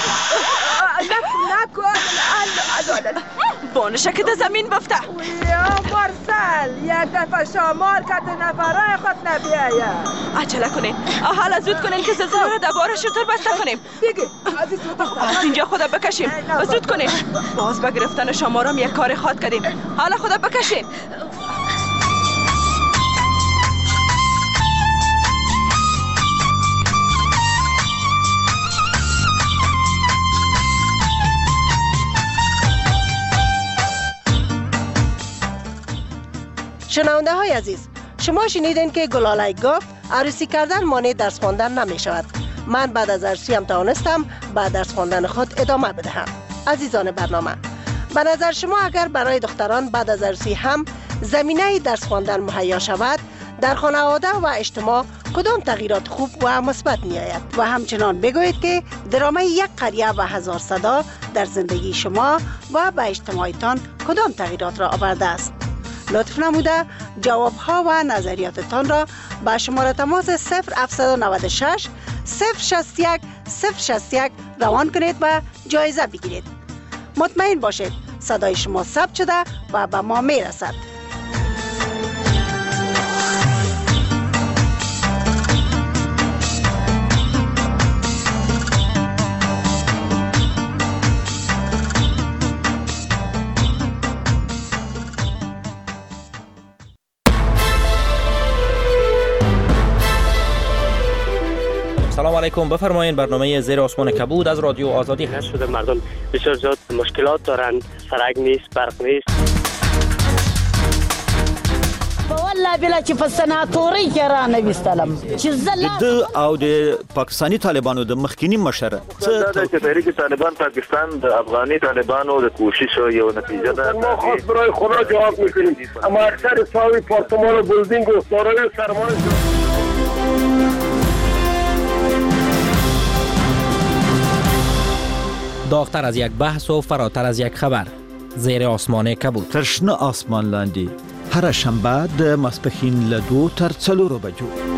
نکن بانشه که در زمین بفته. یا مرسل یک دفعه شمار که دو نفرای خود نبیاید. عجله کنین، حالا زود کنین که زلزله رو دوباره شطور بسته کنیم. بگی از اینجا خدا بکشیم. زود کنین، باز به گرفتن شمارم یک کار خاط کردیم. حالا خدا بکشین. شنونده های عزیز، شما شنیدین که گلالی گفت عروسی کردن مانع درس خواندن نمی شود. من بعد از عروسی هم توانستم بعد درس خواندن خود ادامه بدهم. عزیزان برنامه، به نظر شما اگر برای دختران بعد از عروسی هم زمینه درس خواندن مهیا شود، در خانواده و اجتماع کدام تغییرات خوب و مثبت می آید؟ و همچنان بگویید که درامه یک قریه و هزار صدا در زندگی شما و به اجتماعتان کدام تغییرات را آورده است. لطف نموده جوابها و نظریاتتان را با شماره تماس 0796 061 061 روان کنید و جایزه بگیرید. مطمئن باشید صدای شما ثبت شده و به ما میرسد. سلام علیکم، بفرمایید. برنامه زیر آسمان کبود از رادیو آزادی هست. شده مردم بسیار زیاد مشکلات دارند، سرک نیست، برق نیست. والله بلا چې په سناتوري کې را نویستلم چې د او د پاکستانی طالبانو د مخکینی مشر څه چې تحریک طالبان پاکستان د افغاني طالبانو د کوشش یو نتیجه ده. ما خاص برای خدا جواب میکنیم. اما اکثر ساوی پارتمان و بلدینگ و دارای سرمایه داغتر از یک بحث و فراتر از یک خبر. زیر آسمان کبود. ترشنه آسمان لاندی. هر شنبه د ماسپښین له 2 تر 4 بجو.